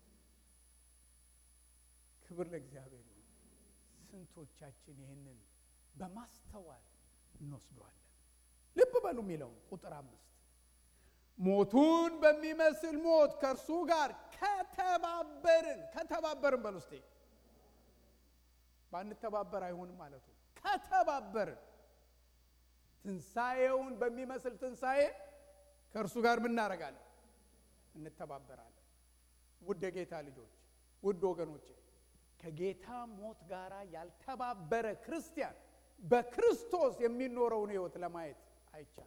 ክብር ለእግዚአብሔር ይሁን። ስንቶቻችን ይህንን በማስተዋል እንወስደዋለን? ልብ በሉ የሚለው ቁጥር አምስት ሞቱን በሚመስል ሞት ከእርሱ ጋር ከተባበርን። ከተባበርን በሉ እስቲ። ባንተባበር አይሆንም ማለቱ። ከተባበርን ትንሣኤውን በሚመስል ትንሣኤ ከእርሱ ጋር ምን እናደርጋለን? እንተባበራለን። ውድ የጌታ ልጆች፣ ውድ ወገኖቼ፣ ከጌታ ሞት ጋር ያልተባበረ ክርስቲያን በክርስቶስ የሚኖረውን ህይወት ለማየት አይቻልም።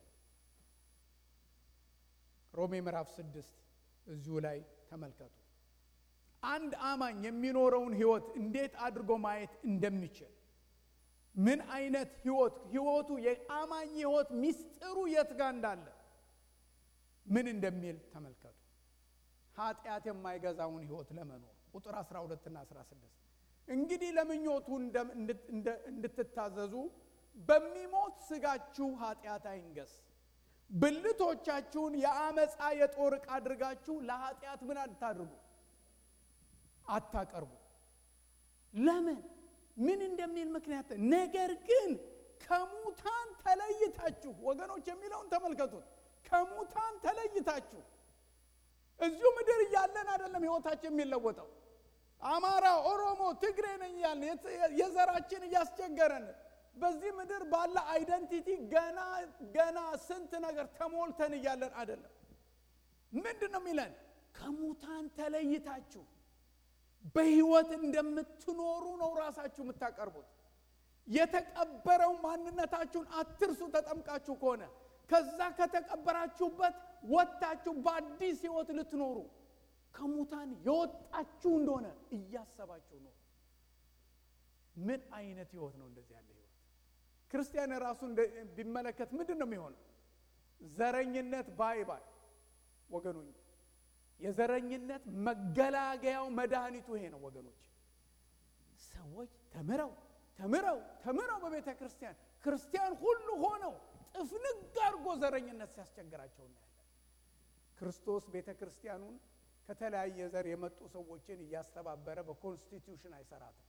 ሮሜ ምዕራፍ ስድስት እዚሁ ላይ ተመልከቱ። አንድ አማኝ የሚኖረውን ህይወት እንዴት አድርጎ ማየት እንደሚችል፣ ምን አይነት ህይወት ህይወቱ የአማኝ ህይወት ሚስጥሩ የት ጋር እንዳለ ምን እንደሚል ተመልከቱ። ኃጢአት የማይገዛውን ህይወት ለመኖር ቁጥር አስራ ሁለት እና አስራ ስድስት እንግዲህ ለምኞቱ እንድትታዘዙ በሚሞት ስጋችሁ ኃጢአት አይንገስ። ብልቶቻችሁን የአመፃ የጦር ዕቃ አድርጋችሁ ለኃጢአት ምን አታድርጉ? አታቀርቡ። ለምን? ምን እንደሚል ምክንያት። ነገር ግን ከሙታን ተለይታችሁ፣ ወገኖች የሚለውን ተመልከቱት። ከሙታን ተለይታችሁ። እዚሁ ምድር እያለን አይደለም ህይወታችን የሚለወጠው። አማራ፣ ኦሮሞ፣ ትግሬ ነኝ ያልን የዘራችን እያስቸገረን በዚህ ምድር ባለ አይደንቲቲ ገና ገና ስንት ነገር ተሞልተን እያለን አይደለም። ምንድነው የሚለን? ከሙታን ተለይታችሁ በህይወት እንደምትኖሩ ነው ራሳችሁ የምታቀርቡት። የተቀበረው ማንነታችሁን አትርሱ። ተጠምቃችሁ ከሆነ ከዛ ከተቀበራችሁበት ወጣችሁ በአዲስ ህይወት ልትኖሩ ከሙታን የወጣችሁ እንደሆነ እያሰባችሁ ነው። ምን አይነት ህይወት ነው እንደዚህ ያለ ህይወት? ክርስቲያን ራሱን ቢመለከት ምንድን ነው የሚሆነው? ዘረኝነት ባይ ባይ ወገኖች፣ የዘረኝነት መገላገያው መድኃኒቱ ይሄ ነው ወገኖች። ሰዎች ተምረው ተምረው ተምረው በቤተ ክርስቲያን ክርስቲያን ሁሉ ሆነው ጥፍንግ አድርጎ ዘረኝነት ሲያስቸግራቸው እናያለን። ክርስቶስ ቤተ ክርስቲያኑን ከተለያየ ዘር የመጡ ሰዎችን እያስተባበረ በኮንስቲቲዩሽን አይሰራትም።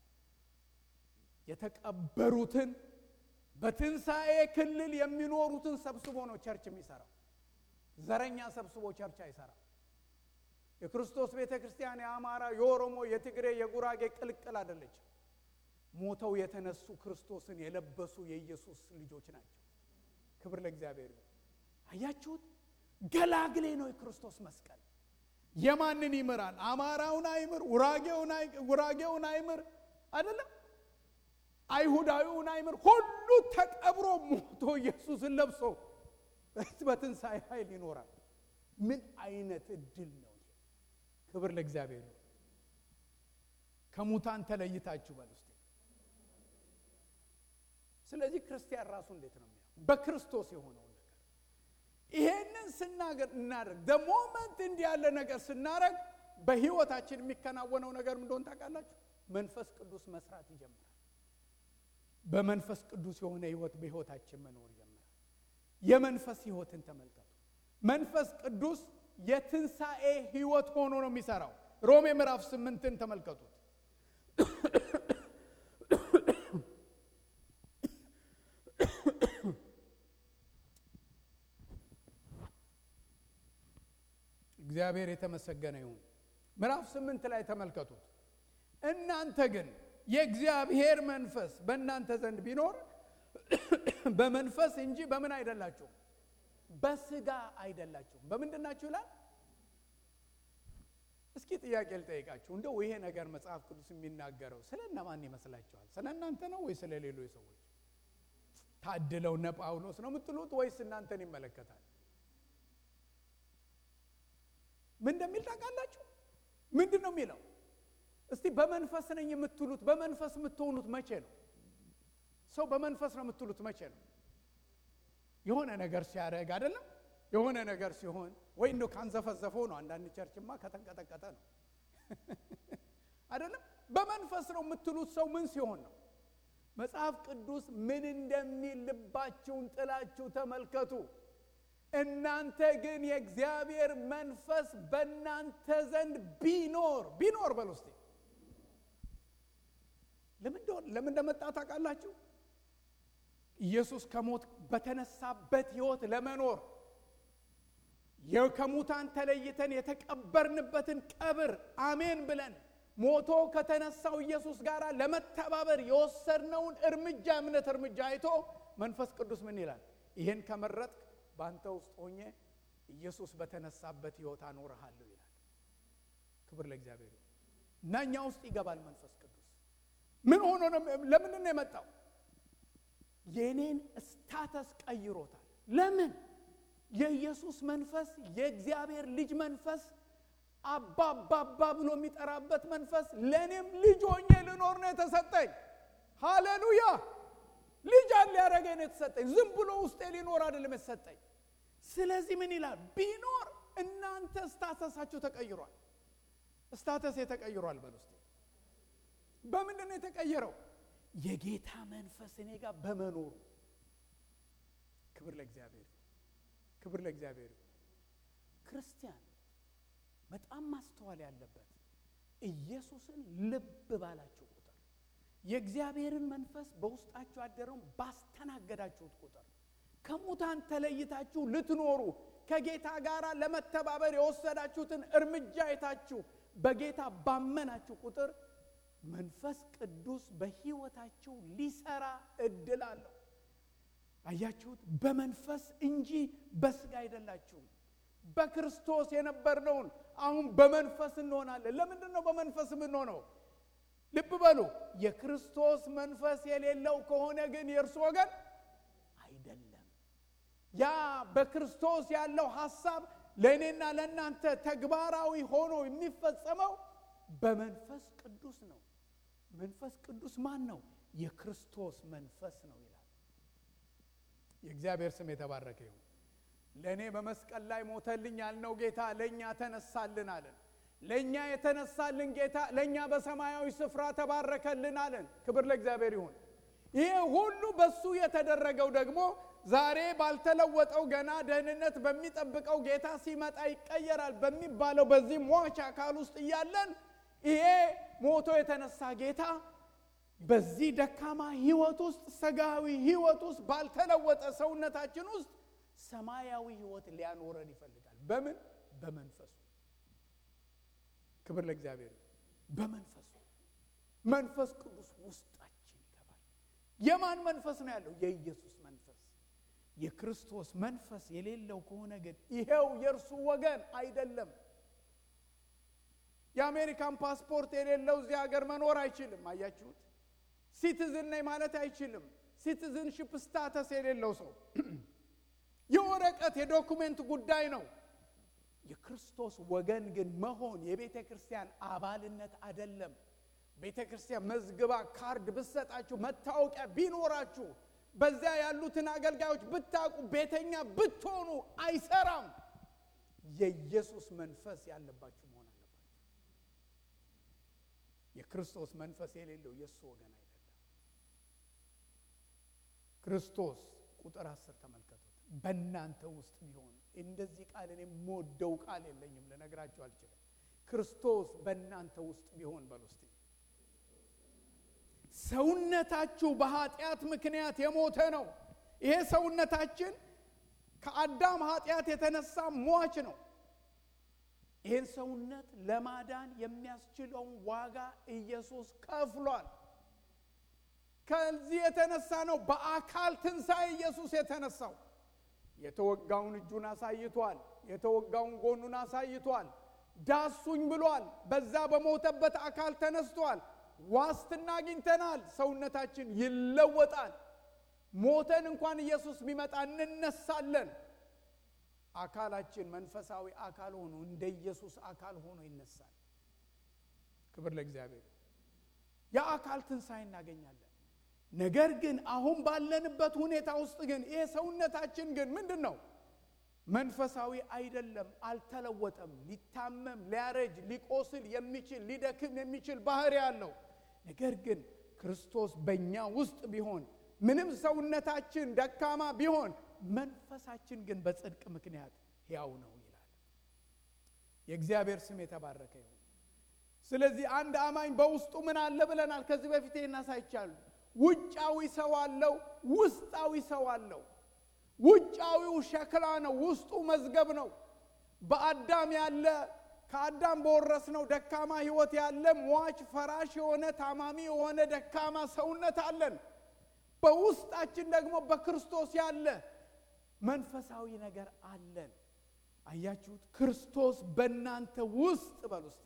የተቀበሩትን በትንሣኤ ክልል የሚኖሩትን ሰብስቦ ነው ቸርች የሚሰራው። ዘረኛ ሰብስቦ ቸርች አይሰራም። የክርስቶስ ቤተ ክርስቲያን የአማራ፣ የኦሮሞ፣ የትግሬ፣ የጉራጌ ቅልቅል አይደለችም። ሞተው የተነሱ ክርስቶስን የለበሱ የኢየሱስ ልጆች ናቸው። ክብር ለእግዚአብሔር ይሁን። አያችሁት? ገላግሌ ነው የክርስቶስ መስቀል። የማንን ይምራል? አማራውን አይምር፣ ጉራጌውን አይ ጉራጌውን አይምር አይደለም፣ አይሁዳዊውን አይምር። ሁሉ ተቀብሮ ሞቶ ኢየሱስን ለብሶ በትንሣኤ ኃይል ይኖራል። ምን አይነት እድል ነው! ክብር ለእግዚአብሔር ይሁን። ከሙታን ተለይታችሁ በል ውስጥ። ስለዚህ ክርስቲያን ራሱ እንዴት ነው የሚያው? በክርስቶስ የሆነው ነገር ይሄንን ስናገር እናደርግ። the moment እንዲህ ያለ ነገር ስናደርግ በህይወታችን የሚከናወነው ነገር ምን እንደሆነ ታውቃላችሁ? መንፈስ ቅዱስ መስራት ይጀምራል። በመንፈስ ቅዱስ የሆነ ህይወት በህይወታችን መኖር ይጀምራል። የመንፈስ ህይወትን ተመልከቱ። መንፈስ ቅዱስ የትንሣኤ ህይወት ሆኖ ነው የሚሰራው። ሮሜ ምዕራፍ ስምንትን ተመልከቱት። እግዚአብሔር የተመሰገነ ይሁን። ምዕራፍ ስምንት ላይ ተመልከቱት። እናንተ ግን የእግዚአብሔር መንፈስ በእናንተ ዘንድ ቢኖር በመንፈስ እንጂ በምን አይደላችሁም፣ በስጋ አይደላችሁም። በምንድናችሁ ይላል? እስኪ ጥያቄ ልጠይቃችሁ። እንደው ይሄ ነገር መጽሐፍ ቅዱስ የሚናገረው ስለ እነማን ይመስላችኋል? ስለ እናንተ ነው ወይ ስለ ሌሎች ሰዎች? ታድለው እነ ጳውሎስ ነው የምትሉት ወይስ እናንተን ይመለከታል? ምን እንደሚል ታውቃላችሁ? ምንድን ነው የሚለው? እስቲ በመንፈስ ነኝ የምትሉት በመንፈስ የምትሆኑት መቼ ነው? ሰው በመንፈስ ነው የምትሉት መቼ ነው? የሆነ ነገር ሲያደርግ አይደለም? የሆነ ነገር ሲሆን ወይ እንደው ካንዘፈዘፈው ነው። አንዳንድ ቸርችማ ከተንቀጠቀጠ ነው አይደለም? በመንፈስ ነው የምትሉት ሰው ምን ሲሆን ነው? መጽሐፍ ቅዱስ ምን እንደሚል ልባችሁን ጥላችሁ ተመልከቱ። እናንተ ግን የእግዚአብሔር መንፈስ በእናንተ ዘንድ ቢኖር ቢኖር በሉ እስቲ። ለምን ለምን እንደመጣ ታውቃላችሁ? ኢየሱስ ከሞት በተነሳበት ህይወት ለመኖር የከሙታን ተለይተን የተቀበርንበትን ቀብር አሜን ብለን ሞቶ ከተነሳው ኢየሱስ ጋር ለመተባበር የወሰድነውን እርምጃ እምነት እርምጃ አይቶ መንፈስ ቅዱስ ምን ይላል? ይሄን ከመረጥክ ባንተ ውስጥ ሆኜ ኢየሱስ በተነሳበት ህይወት አኖርሃለሁ ይላል። ክብር ለእግዚአብሔር ይሁን። እና እኛ ውስጥ ይገባል መንፈስ ቅዱስ። ምን ሆኖ ነው? ለምን ነው የመጣው? የኔን ስታተስ ቀይሮታል። ለምን? የኢየሱስ መንፈስ የእግዚአብሔር ልጅ መንፈስ አባ አባ ብሎ የሚጠራበት መንፈስ ለኔም ልጅ ሆኜ ልኖር ነው የተሰጠኝ። ሃሌሉያ! ልጅ አለ ያረገኝ ነው የተሰጠኝ። ዝም ብሎ ውስጤ ሊኖር አይደለም የተሰጠኝ። ስለዚህ ምን ይላል? ቢኖር እናንተ ስታተሳችሁ ተቀይሯል። ስታተስ የተቀይሯል በሉ እስቲ። በምንድን ነው የተቀየረው? የጌታ መንፈስ እኔ ጋር በመኖሩ። ክብር ለእግዚአብሔር፣ ክብር ለእግዚአብሔር። ክርስቲያን በጣም ማስተዋል ያለበት ኢየሱስን ልብ ባላችሁ ቁጥር የእግዚአብሔርን መንፈስ በውስጣችሁ አደረውን ባስተናገዳችሁት ቁጥር ከሙታን ተለይታችሁ ልትኖሩ ከጌታ ጋር ለመተባበር የወሰዳችሁትን እርምጃ አይታችሁ በጌታ ባመናችሁ ቁጥር መንፈስ ቅዱስ በህይወታችሁ ሊሰራ እድል አለው። አያችሁት? በመንፈስ እንጂ በስጋ አይደላችሁም። በክርስቶስ የነበርነውን አሁን በመንፈስ እንሆናለን። ለምንድን ነው በመንፈስ የምንሆነው? ልብ በሉ። የክርስቶስ መንፈስ የሌለው ከሆነ ግን የእርሱ ወገን አይደለም። ያ በክርስቶስ ያለው ሐሳብ ለእኔና ለእናንተ ተግባራዊ ሆኖ የሚፈጸመው በመንፈስ ቅዱስ ነው። መንፈስ ቅዱስ ማን ነው? የክርስቶስ መንፈስ ነው ይላል። የእግዚአብሔር ስም የተባረከ ይሁን። ለኔ በመስቀል ላይ ሞተልኝ ያልነው ጌታ ለኛ ተነሳልን አለን። ለኛ የተነሳልን ጌታ ለኛ በሰማያዊ ስፍራ ተባረከልን አለን። ክብር ለእግዚአብሔር ይሁን። ይሄ ሁሉ በሱ የተደረገው ደግሞ ዛሬ ባልተለወጠው ገና ደህንነት በሚጠብቀው ጌታ ሲመጣ ይቀየራል በሚባለው በዚህ ሟች አካል ውስጥ እያለን ይሄ ሞቶ የተነሳ ጌታ በዚህ ደካማ ህይወት ውስጥ ሥጋዊ ህይወት ውስጥ ባልተለወጠ ሰውነታችን ውስጥ ሰማያዊ ህይወት ሊያኖረን ይፈልጋል። በምን? በመንፈሱ። ክብር ለእግዚአብሔር። በመንፈሱ መንፈስ ቅዱስ ውስጣችን ይገባል። የማን መንፈስ ነው ያለው? የኢየሱስ መንፈስ። የክርስቶስ መንፈስ የሌለው ከሆነ ግን ይሄው የእርሱ ወገን አይደለም። የአሜሪካን ፓስፖርት የሌለው እዚህ ሀገር መኖር አይችልም። አያችሁት? ሲቲዝን ነኝ ማለት አይችልም። ሲቲዝንሺፕ ስታተስ የሌለው ሰው የወረቀት የዶኩሜንት ጉዳይ ነው። የክርስቶስ ወገን ግን መሆን የቤተ ክርስቲያን አባልነት አይደለም። ቤተ ክርስቲያን መዝግባ ካርድ ብትሰጣችሁ መታወቂያ ቢኖራችሁ በዚያ ያሉትን አገልጋዮች ብታውቁ ቤተኛ ብትሆኑ አይሰራም። የኢየሱስ መንፈስ ያለባችሁ መሆን አለባችሁ። የክርስቶስ መንፈስ የሌለው የሱ ወገን አይደለም። ክርስቶስ ቁጥር አስር ተመልከቱት። በእናንተ ውስጥ ቢሆን እንደዚህ ቃል እኔ የምወደው ቃል የለኝም ልነግራችሁ አልችልም። ክርስቶስ በእናንተ ውስጥ ቢሆን በሉስቲ ሰውነታችሁ በኃጢአት ምክንያት የሞተ ነው። ይሄ ሰውነታችን ከአዳም ኃጢአት የተነሳ ሟች ነው። ይሄን ሰውነት ለማዳን የሚያስችለውን ዋጋ ኢየሱስ ከፍሏል። ከዚህ የተነሳ ነው በአካል ትንሣኤ ኢየሱስ የተነሳው። የተወጋውን እጁን አሳይቷል። የተወጋውን ጎኑን አሳይቷል። ዳሱኝ ብሏል። በዛ በሞተበት አካል ተነስቷል። ዋስትና አግኝተናል። ሰውነታችን ይለወጣል። ሞተን እንኳን ኢየሱስ ቢመጣ እንነሳለን። አካላችን መንፈሳዊ አካል ሆኖ እንደ ኢየሱስ አካል ሆኖ ይነሳል። ክብር ለእግዚአብሔር። የአካል ትንሣኤ እናገኛለን። ነገር ግን አሁን ባለንበት ሁኔታ ውስጥ ግን ይሄ ሰውነታችን ግን ምንድነው? መንፈሳዊ አይደለም፣ አልተለወጠም። ሊታመም፣ ሊያረጅ፣ ሊቆስል የሚችል ሊደክም የሚችል ባህሪ ያለው። ነገር ግን ክርስቶስ በእኛ ውስጥ ቢሆን ምንም ሰውነታችን ደካማ ቢሆን መንፈሳችን ግን በጽድቅ ምክንያት ሕያው ነው ይላል። የእግዚአብሔር ስም የተባረከ ይሁን። ስለዚህ አንድ አማኝ በውስጡ ምን አለ ብለናል? ከዚህ በፊት እናሳይቻለሁ። ውጫዊ ሰው አለው፣ ውስጣዊ ሰው አለው። ውጫዊው ሸክላ ነው፣ ውስጡ መዝገብ ነው። በአዳም ያለ ከአዳም በወረስነው ደካማ ህይወት ያለ ሟች ፈራሽ የሆነ ታማሚ የሆነ ደካማ ሰውነት አለን። በውስጣችን ደግሞ በክርስቶስ ያለ መንፈሳዊ ነገር አለን። አያችሁት? ክርስቶስ በእናንተ ውስጥ በሉስቲ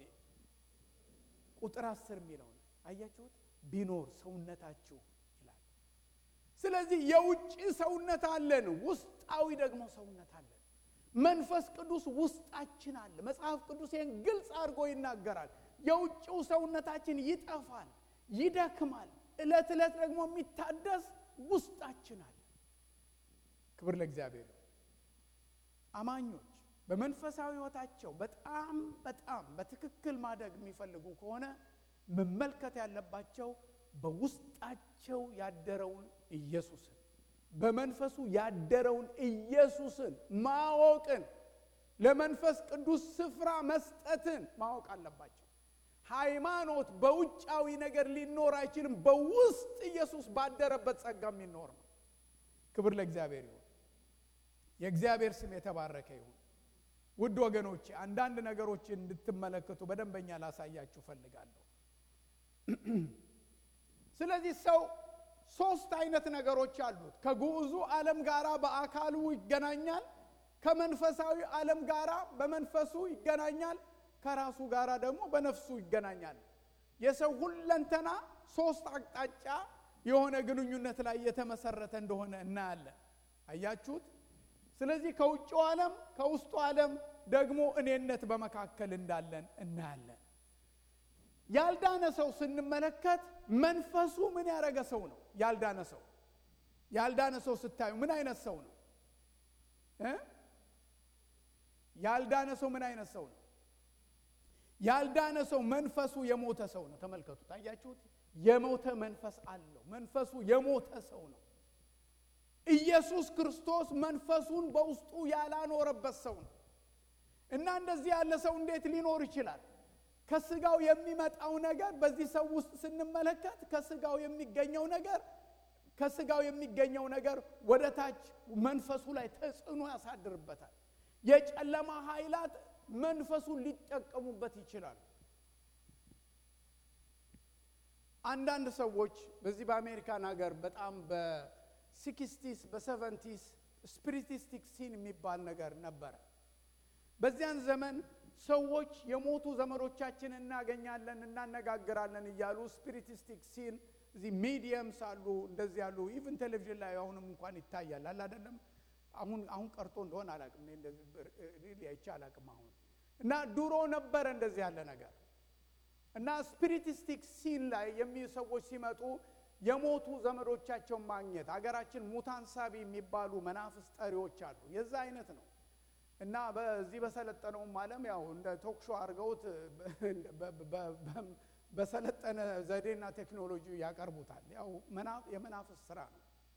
ቁጥር አስር የሚለው ነው። አያችሁት? ቢኖር ሰውነታችሁ ይላል። ስለዚህ የውጭ ሰውነት አለን፣ ውስጣዊ ደግሞ ሰውነት አለን። መንፈስ ቅዱስ ውስጣችን አለ። መጽሐፍ ቅዱስ ይህን ግልጽ አድርጎ ይናገራል። የውጭው ሰውነታችን ይጠፋል፣ ይደክማል። ዕለት ዕለት ደግሞ የሚታደስ ውስጣችን አለ። ክብር ለእግዚአብሔር። አማኞች በመንፈሳዊ ህይወታቸው በጣም በጣም በትክክል ማደግ የሚፈልጉ ከሆነ መመልከት ያለባቸው በውስጣቸው ያደረውን ኢየሱስን፣ በመንፈሱ ያደረውን ኢየሱስን ማወቅን፣ ለመንፈስ ቅዱስ ስፍራ መስጠትን ማወቅ አለባቸው። ሃይማኖት በውጫዊ ነገር ሊኖር አይችልም። በውስጥ ኢየሱስ ባደረበት ጸጋ የሚኖር ነው። ክብር ለእግዚአብሔር ይሁን። የእግዚአብሔር ስም የተባረከ ይሁን። ውድ ወገኖቼ አንዳንድ ነገሮችን እንድትመለከቱ በደንበኛ ላሳያችሁ ፈልጋለሁ። ስለዚህ ሰው ሶስት አይነት ነገሮች አሉት። ከግዑዙ ዓለም ጋራ በአካሉ ይገናኛል፣ ከመንፈሳዊ ዓለም ጋራ በመንፈሱ ይገናኛል፣ ከራሱ ጋራ ደግሞ በነፍሱ ይገናኛል። የሰው ሁለንተና ሶስት አቅጣጫ የሆነ ግንኙነት ላይ የተመሰረተ እንደሆነ እናያለን። አያችሁት? ስለዚህ ከውጭው ዓለም ከውስጡ ዓለም ደግሞ እኔነት በመካከል እንዳለን እናያለን። ያልዳነ ሰው ስንመለከት መንፈሱ ምን ያረገ ሰው ነው? ያልዳነ ሰው ያልዳነ ሰው ስታዩ ምን አይነት ሰው ነው እ ያልዳነ ሰው ምን አይነት ሰው ነው? ያልዳነ ሰው መንፈሱ የሞተ ሰው ነው። ተመልከቱት፣ አያችሁት? የሞተ መንፈስ አለው። መንፈሱ የሞተ ሰው ነው። ኢየሱስ ክርስቶስ መንፈሱን በውስጡ ያላኖረበት ሰው ነው። እና እንደዚህ ያለ ሰው እንዴት ሊኖር ይችላል? ከስጋው የሚመጣው ነገር በዚህ ሰው ውስጥ ስንመለከት ከስጋው የሚገኘው ነገር ከስጋው የሚገኘው ነገር ወደ ታች መንፈሱ ላይ ተጽዕኖ ያሳድርበታል። የጨለማ ኃይላት መንፈሱን ሊጠቀሙበት ይችላሉ። አንዳንድ ሰዎች በዚህ በአሜሪካን ሀገር በጣም በሲክስቲስ በሰቨንቲስ ስፒሪቲስቲክ ሲን የሚባል ነገር ነበረ። በዚያን ዘመን ሰዎች የሞቱ ዘመዶቻችን እናገኛለን እናነጋግራለን እያሉ ስፒሪቲስቲክ ሲን እዚህ ሚዲየምስ አሉ፣ እንደዚህ ያሉ ኢቭን ቴሌቪዥን ላይ አሁንም እንኳን ይታያል አለ አይደለም። አሁን አሁን ቀርቶ እንደሆነ አላውቅም፣ እንደዚህ ሪሊ አይቼ አላውቅም አሁን። እና ድሮ ነበረ እንደዚህ ያለ ነገር። እና ስፒሪቲስቲክ ሲን ላይ የሚሉ ሰዎች ሲመጡ የሞቱ ዘመዶቻቸውን ማግኘት፣ ሀገራችን ሙታን ሳቢ የሚባሉ መናፍስት ጠሪዎች አሉ። የዛ አይነት ነው። እና በዚህ በሰለጠነውም ዓለም ያው እንደ ቶክ ሾው አድርገውት በሰለጠነ ዘዴና ቴክኖሎጂ ያቀርቡታል። ያው የመናፍስት ስራ ነው።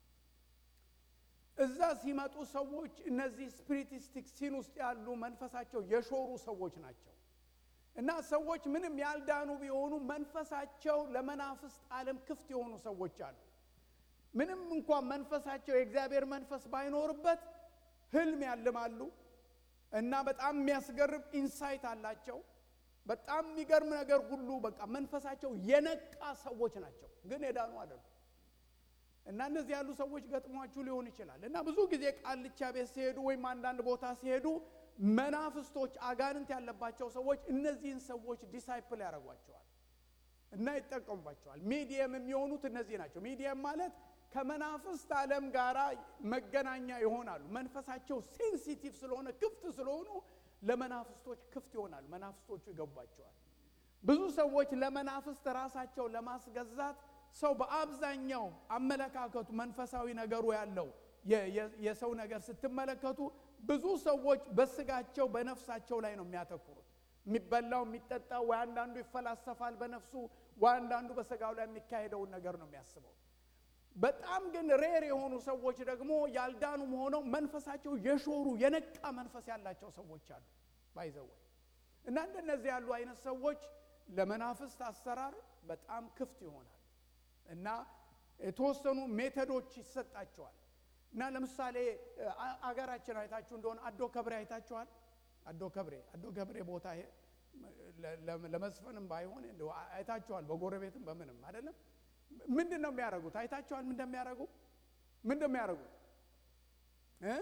እዛ ሲመጡ ሰዎች እነዚህ ስፒሪቲስቲክ ሲን ውስጥ ያሉ መንፈሳቸው የሾሩ ሰዎች ናቸው። እና ሰዎች ምንም ያልዳኑ ቢሆኑ መንፈሳቸው ለመናፍስት ዓለም ክፍት የሆኑ ሰዎች አሉ። ምንም እንኳን መንፈሳቸው የእግዚአብሔር መንፈስ ባይኖርበት ህልም ያልማሉ እና በጣም የሚያስገርም ኢንሳይት አላቸው። በጣም የሚገርም ነገር ሁሉ በቃ መንፈሳቸው የነቃ ሰዎች ናቸው፣ ግን የዳኑ አይደሉም። እና እነዚህ ያሉ ሰዎች ገጥሟችሁ ሊሆን ይችላል። እና ብዙ ጊዜ ቃልቻ ቤት ሲሄዱ ወይም አንዳንድ ቦታ ሲሄዱ መናፍስቶች አጋንንት ያለባቸው ሰዎች እነዚህን ሰዎች ዲሳይፕል ያደርጓቸዋል እና ይጠቀሙባቸዋል። ሚዲየም የሚሆኑት እነዚህ ናቸው። ሚዲየም ማለት ከመናፍስት ዓለም ጋር መገናኛ ይሆናሉ። መንፈሳቸው ሴንሲቲቭ ስለሆነ ክፍት ስለሆኑ ለመናፍስቶች ክፍት ይሆናሉ። መናፍስቶቹ ይገባቸዋል። ብዙ ሰዎች ለመናፍስት ራሳቸው ለማስገዛት ሰው በአብዛኛው አመለካከቱ መንፈሳዊ ነገሩ ያለው የሰው ነገር ስትመለከቱ ብዙ ሰዎች በስጋቸው በነፍሳቸው ላይ ነው የሚያተኩሩት። የሚበላው የሚጠጣው ወይ አንዳንዱ ይፈላሰፋል በነፍሱ ወይ አንዳንዱ በስጋው ላይ የሚካሄደውን ነገር ነው የሚያስበው። በጣም ግን ሬር የሆኑ ሰዎች ደግሞ ያልዳኑ ሆነው መንፈሳቸው የሾሩ የነቃ መንፈስ ያላቸው ሰዎች አሉ ባይዘው። እና እንደነዚህ ያሉ አይነት ሰዎች ለመናፍስት አሰራር በጣም ክፍት ይሆናል እና የተወሰኑ ሜተዶች ይሰጣቸዋል። እና ለምሳሌ አገራችን አይታችሁ እንደሆነ አዶ ከብሬ አይታችኋል። አዶ ከብሬ አዶ ከብሬ ቦታ ለመስፈንም ባይሆን እንደው አይታችኋል፣ በጎረቤትም በምንም አይደለም። ምንድነው የሚያረጉት? አይታችኋል ምን እንደሚያረጉ? ምን እንደሚያረጉት እ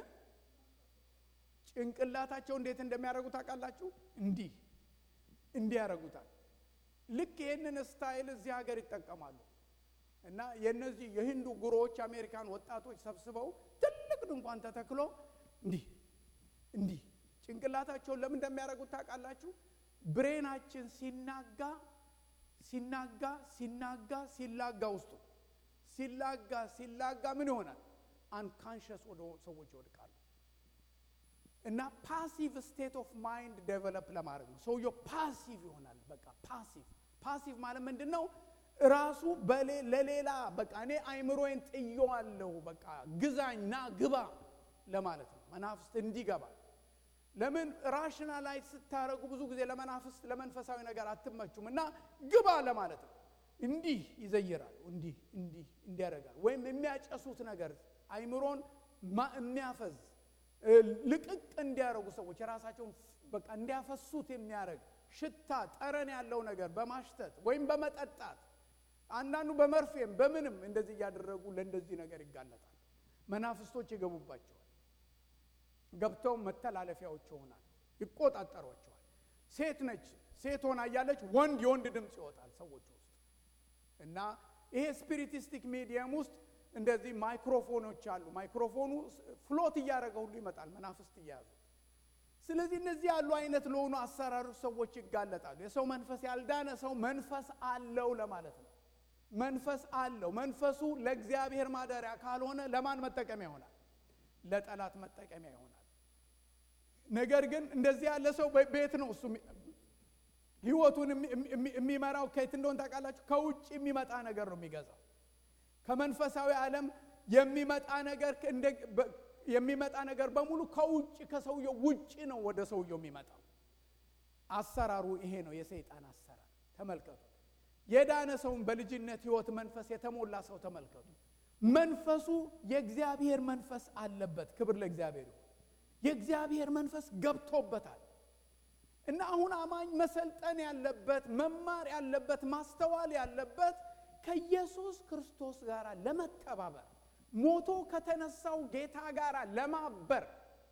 ጭንቅላታቸው እንዴት እንደሚያረጉት ታውቃላችሁ? እንዲህ እንዲህ ያረጉታል። ልክ ይሄንን ስታይል እዚህ ሀገር ይጠቀማሉ። እና የነዚህ የሂንዱ ጉሮዎች አሜሪካን ወጣቶች ሰብስበው ትልቅ ድንኳን ተተክሎ እንዲህ እንዲህ ጭንቅላታቸውን ለምን እንደሚያረጉት ታውቃላችሁ? ብሬናችን ሲናጋ ሲናጋ ሲናጋ ሲላጋ ውስጡ ሲላጋ ሲላጋ ምን ይሆናል? አንካንሸስ ወደ ሰዎች ይወድቃሉ። እና ፓሲቭ ስቴት ኦፍ ማይንድ ዴቨሎፕ ለማድረግ ነው። ሰውየው ፓሲቭ ይሆናል። በቃ ፓሲቭ ፓሲቭ ማለት ምንድነው? ራሱ ለሌላ በቃ እኔ አይምሮዬን ጥየዋለሁ በቃ ግዛኝና ግባ ለማለት ነው። መናፍስት እንዲገባ ለምን ራሽናላይዝ ስታረጉ ብዙ ጊዜ ለመናፍስት ለመንፈሳዊ ነገር አትመቹም እና ግባ ለማለት ነው። እንዲህ ይዘይራሉ፣ እንዲህ እንዲህ እንዲያረጋል። ወይም የሚያጨሱት ነገር አይምሮን የሚያፈዝ ልቅቅ እንዲያረጉ ሰዎች ራሳቸውን በቃ እንዲያፈሱት የሚያረግ ሽታ ጠረን ያለው ነገር በማሽተት ወይም በመጠጣት አንዳንዱ በመርፌም በምንም እንደዚህ ያደረጉ ለእንደዚህ ነገር ይጋለጣል። መናፍስቶች ይገቡባቸዋል። ገብተው መተላለፊያዎች ይሆናል፣ ይቆጣጠሯቸዋል። ሴት ነች ሴት ሆና ያለች ወንድ የወንድ ድምጽ ይወጣል ሰዎች ውስጥ። እና ይሄ ስፒሪቲስቲክ ሚዲየም ውስጥ እንደዚህ ማይክሮፎኖች አሉ። ማይክሮፎኑ ፍሎት እያደረገ ሁሉ ይመጣል መናፍስት እያያዙ። ስለዚህ እነዚህ ያሉ አይነት ለሆኑ አሰራሩ ሰዎች ይጋለጣሉ። የሰው መንፈስ ያልዳነ ሰው መንፈስ አለው ለማለት ነው። መንፈስ አለው። መንፈሱ ለእግዚአብሔር ማደሪያ ካልሆነ ለማን መጠቀሚያ ይሆናል? ለጠላት መጠቀሚያ ይሆናል። ነገር ግን እንደዚህ ያለ ሰው ቤት ነው እሱ ህይወቱን የሚመራው። ከየት እንደሆነ ታውቃላችሁ? ከውጭ የሚመጣ ነገር ነው የሚገዛው። ከመንፈሳዊ ዓለም የሚመጣ ነገር የሚመጣ ነገር በሙሉ ከውጭ ከሰውየው ውጭ ነው ወደ ሰውየው የሚመጣው። አሰራሩ ይሄ ነው የሰይጣን አሰራር። ተመልከቱ። የዳነ ሰውን በልጅነት ህይወት መንፈስ የተሞላ ሰው ተመልከቱ። መንፈሱ የእግዚአብሔር መንፈስ አለበት። ክብር ለእግዚአብሔር። የእግዚአብሔር መንፈስ ገብቶበታል። እና አሁን አማኝ መሰልጠን ያለበት መማር ያለበት ማስተዋል ያለበት ከኢየሱስ ክርስቶስ ጋር ለመተባበር ሞቶ ከተነሳው ጌታ ጋር ለማበር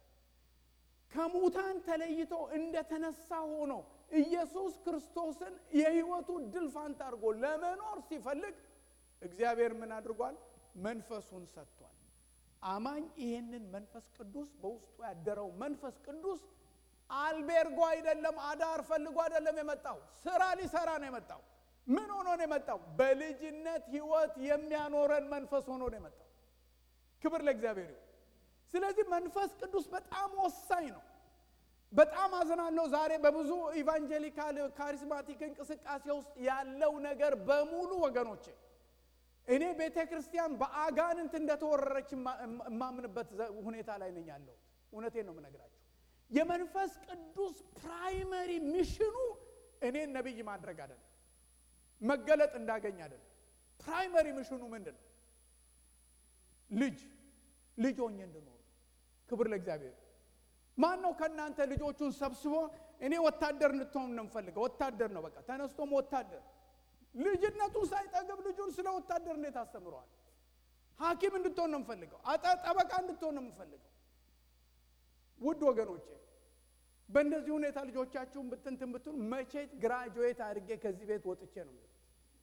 ከሙታን ተለይቶ እንደተነሳ ሆኖ ኢየሱስ ክርስቶስን የህይወቱ ድል ፋንታ አድርጎ ለመኖር ሲፈልግ እግዚአብሔር ምን አድርጓል? መንፈሱን ሰጥቷል። አማኝ ይሄንን መንፈስ ቅዱስ በውስጡ ያደረው መንፈስ ቅዱስ አልቤርጎ አይደለም፣ አዳር ፈልጎ አይደለም የመጣው፣ ስራ ሊሰራ ነው የመጣው። ምን ሆኖ ነው የመጣው? በልጅነት ህይወት የሚያኖረን መንፈስ ሆኖ ነው የመጣው። ክብር ለእግዚአብሔር ይሁን። ስለዚህ መንፈስ ቅዱስ በጣም ወሳኝ ነው። በጣም አዝናለሁ ዛሬ በብዙ ኢቫንጀሊካል ካሪስማቲክ እንቅስቃሴ ውስጥ ያለው ነገር በሙሉ ወገኖቼ፣ እኔ ቤተክርስቲያን በአጋንንት እንደተወረረች ማምንበት ሁኔታ ላይ ነኝ ያለው። እውነቴን ነው የምነግራችሁ። የመንፈስ ቅዱስ ፕራይመሪ ሚሽኑ እኔን ነብይ ማድረግ አይደለም፣ መገለጥ እንዳገኝ አይደለም። ፕራይመሪ ሚሽኑ ምንድነው? ልጅ ልጅ ሆኜ እንድኖር። ክብር ለእግዚአብሔር። ማን ነው ከናንተ ልጆቹን ሰብስቦ እኔ ወታደር እንድትሆን ነው የምፈልገው? ወታደር ነው በቃ ተነስቶም ወታደር። ልጅነቱን ሳይጠግብ ልጁን ስለ ወታደር እንዴት አስተምረዋል? ሐኪም እንድትሆን ነው የምፈልገው፣ አጣ ጠበቃ እንድትሆን ነው የምፈልገው። ውድ ወገኖቼ በእንደዚህ ሁኔታ ልጆቻችሁን ብትንትን ብትሉ መቼ ግራጁዌት አድርጌ ከዚህ ቤት ወጥቼ ነው ማለት?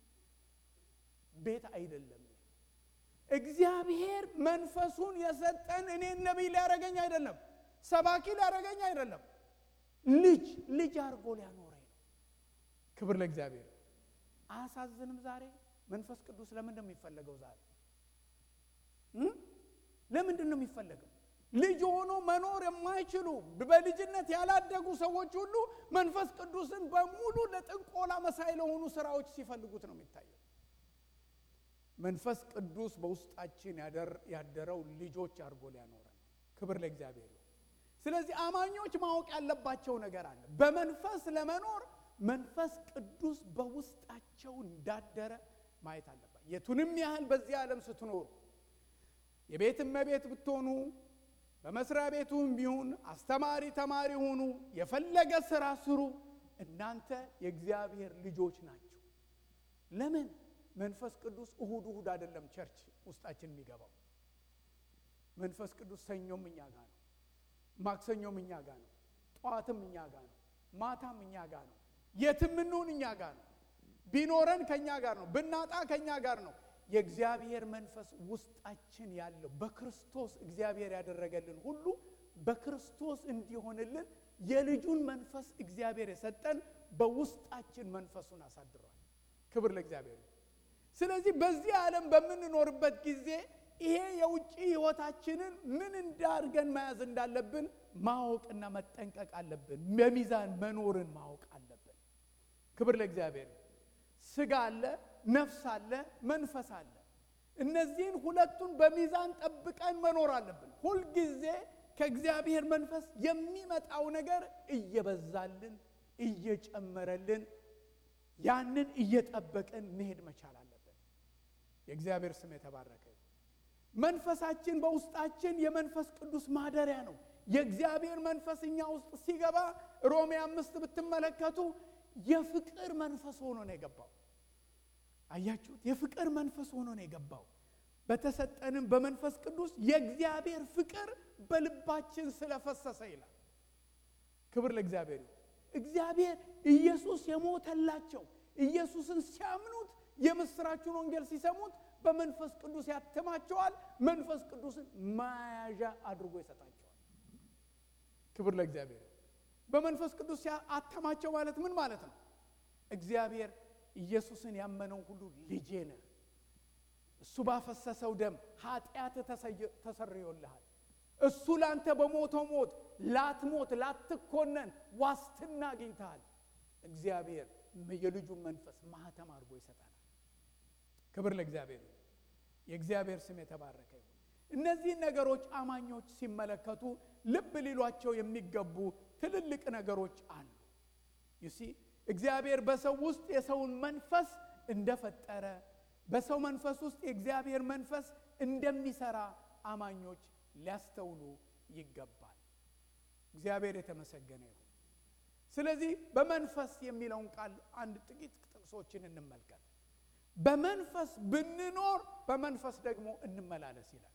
ቤት አይደለም። እግዚአብሔር መንፈሱን የሰጠን እኔን ነብይ ሊያረገኝ አይደለም፣ ሰባኪ ሊያረገኝ አይደለም፣ ልጅ ልጅ አድርጎ ሊያኖረኝ ነው። ክብር ለእግዚአብሔር። አያሳዝንም? ዛሬ መንፈስ ቅዱስ ለምንድን ነው የሚፈለገው? ዛሬ ለምንድን ነው የሚፈለገው? ልጅ ሆኖ መኖር የማይችሉ በልጅነት ያላደጉ ሰዎች ሁሉ መንፈስ ቅዱስን በሙሉ ለጥንቆላ መሳይ ለሆኑ ስራዎች ሲፈልጉት ነው የሚታየው። መንፈስ ቅዱስ በውስጣችን ያደረው ልጆች አድርጎ ሊያኖረን። ክብር ለእግዚአብሔር። ስለዚህ አማኞች ማወቅ ያለባቸው ነገር አለ። በመንፈስ ለመኖር መንፈስ ቅዱስ በውስጣቸው እንዳደረ ማየት አለባቸው። የቱንም ያህል በዚህ ዓለም ስትኖሩ፣ የቤትም መቤት ብትሆኑ፣ በመስሪያ ቤቱም ቢሆን አስተማሪ ተማሪ ሆኑ፣ የፈለገ ስራ ስሩ፣ እናንተ የእግዚአብሔር ልጆች ናቸው። ለምን? መንፈስ ቅዱስ እሁድ እሁድ አይደለም ቸርች ውስጣችን የሚገባው። መንፈስ ቅዱስ ሰኞም እኛ ጋር ነው፣ ማክሰኞም እኛ ጋር ነው፣ ጧትም እኛ ጋር ነው፣ ማታም እኛ ጋር ነው፣ የትም እንሁን እኛ ጋር ነው። ቢኖረን ከኛ ጋር ነው፣ ብናጣ ከኛ ጋር ነው። የእግዚአብሔር መንፈስ ውስጣችን ያለው በክርስቶስ እግዚአብሔር ያደረገልን ሁሉ በክርስቶስ እንዲሆንልን የልጁን መንፈስ እግዚአብሔር የሰጠን በውስጣችን መንፈሱን አሳድሯል። ክብር ለእግዚአብሔር። ስለዚህ በዚህ ዓለም በምንኖርበት ጊዜ ይሄ የውጪ ህይወታችንን ምን እንዳርገን መያዝ እንዳለብን ማወቅና መጠንቀቅ አለብን። በሚዛን መኖርን ማወቅ አለብን። ክብር ለእግዚአብሔር። ስጋ አለ፣ ነፍስ አለ፣ መንፈስ አለ። እነዚህን ሁለቱን በሚዛን ጠብቀን መኖር አለብን። ሁል ጊዜ ከእግዚአብሔር መንፈስ የሚመጣው ነገር እየበዛልን እየጨመረልን ያንን እየጠበቀን መሄድ መቻል አለብን። የእግዚአብሔር ስም የተባረከ። መንፈሳችን በውስጣችን የመንፈስ ቅዱስ ማደሪያ ነው። የእግዚአብሔር መንፈስ እኛ ውስጥ ሲገባ ሮሜ አምስት ብትመለከቱ የፍቅር መንፈስ ሆኖ ነው የገባው። አያችሁት? የፍቅር መንፈስ ሆኖ ነው የገባው። በተሰጠንም በመንፈስ ቅዱስ የእግዚአብሔር ፍቅር በልባችን ስለፈሰሰ ይላል። ክብር ለእግዚአብሔር። እግዚአብሔር ኢየሱስ የሞተላቸው ኢየሱስን ሲያምኑት የምስራቹን ወንጌል ሲሰሙት በመንፈስ ቅዱስ ያተማቸዋል። መንፈስ ቅዱስን ማያዣ አድርጎ ይሰጣቸዋል። ክብር ለእግዚአብሔር። በመንፈስ ቅዱስ ያተማቸው ማለት ምን ማለት ነው? እግዚአብሔር ኢየሱስን ያመነው ሁሉ ልጄ ነህ፣ እሱ ባፈሰሰው ደም ኃጢአት ተሰርዮልሃል፣ እሱ ላንተ በሞተው ሞት ላትሞት ላትኮነን ዋስትና አግኝተሃል። እግዚአብሔር የልጁን መንፈስ ማህተም አድርጎ ይሰጣል። ክብር ለእግዚአብሔር። የእግዚአብሔር ስም የተባረከ ይሁን። እነዚህ ነገሮች አማኞች ሲመለከቱ ልብ ሊሏቸው የሚገቡ ትልልቅ ነገሮች አሉ። ይሲ እግዚአብሔር በሰው ውስጥ የሰውን መንፈስ እንደፈጠረ፣ በሰው መንፈስ ውስጥ የእግዚአብሔር መንፈስ እንደሚሰራ አማኞች ሊያስተውሉ ይገባል። እግዚአብሔር የተመሰገነ ይሁን። ስለዚህ በመንፈስ የሚለውን ቃል አንድ ጥቂት ጥቅሶችን እንመልከት። በመንፈስ ብንኖር በመንፈስ ደግሞ እንመላለስ ይላል።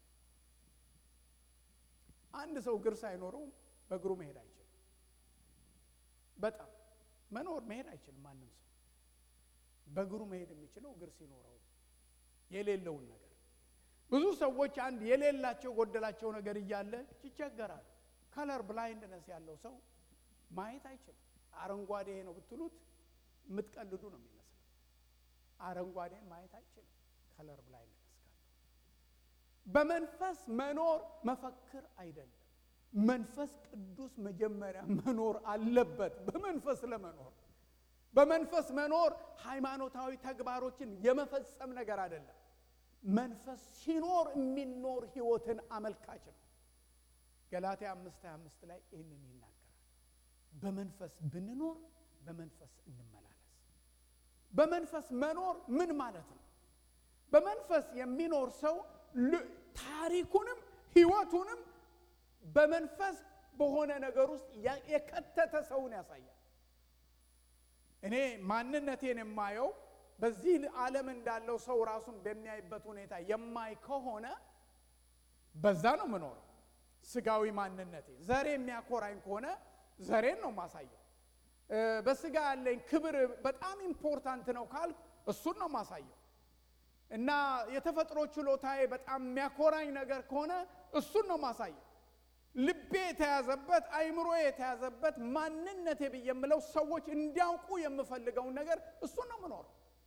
አንድ ሰው እግር ሳይኖረው በእግሩ መሄድ አይችልም። በጣም መኖር መሄድ አይችልም። ማንም ሰው በእግሩ መሄድ የሚችለው እግር ሲኖረው የሌለውን ነገር። ብዙ ሰዎች አንድ የሌላቸው ጎደላቸው ነገር እያለ ይቸገራሉ። ከለር ብላይንድነስ ያለው ሰው ማየት አይችልም። አረንጓዴ ነው ብትሉት የምትቀልዱ ነው የሚመስለው። አረንጓዴ ማየት አይችልም ከለር ብላይንድነስ ካለው። በመንፈስ መኖር መፈክር አይደለም። መንፈስ ቅዱስ መጀመሪያ መኖር አለበት። በመንፈስ ለመኖር በመንፈስ መኖር ሃይማኖታዊ ተግባሮችን የመፈጸም ነገር አይደለም። መንፈስ ሲኖር የሚኖር ህይወትን አመልካች ነው። ገላትያ አምስት ሃያ አምስት ላይ ይህንን ይናገራል። በመንፈስ ብንኖር በመንፈስ እንመላለስ። በመንፈስ መኖር ምን ማለት ነው? በመንፈስ የሚኖር ሰው ታሪኩንም ህይወቱንም በመንፈስ በሆነ ነገር ውስጥ የከተተ ሰውን ያሳያል። እኔ ማንነቴን የማየው በዚህ ዓለም እንዳለው ሰው ራሱን በሚያይበት ሁኔታ የማይ ከሆነ በዛ ነው የምኖረው። ስጋዊ ማንነቴ ዘሬ የሚያኮራኝ ከሆነ ዘሬን ነው ማሳየው። በስጋ ያለኝ ክብር በጣም ኢምፖርታንት ነው ካልኩ እሱን ነው ማሳየው። እና የተፈጥሮ ችሎታዬ በጣም የሚያኮራኝ ነገር ከሆነ እሱን ነው ማሳየው። ልቤ የተያዘበት አይምሮዬ የተያዘበት ማንነቴ በየምለው ሰዎች እንዲያውቁ የምፈልገው ነገር እሱን ነው የምኖረው።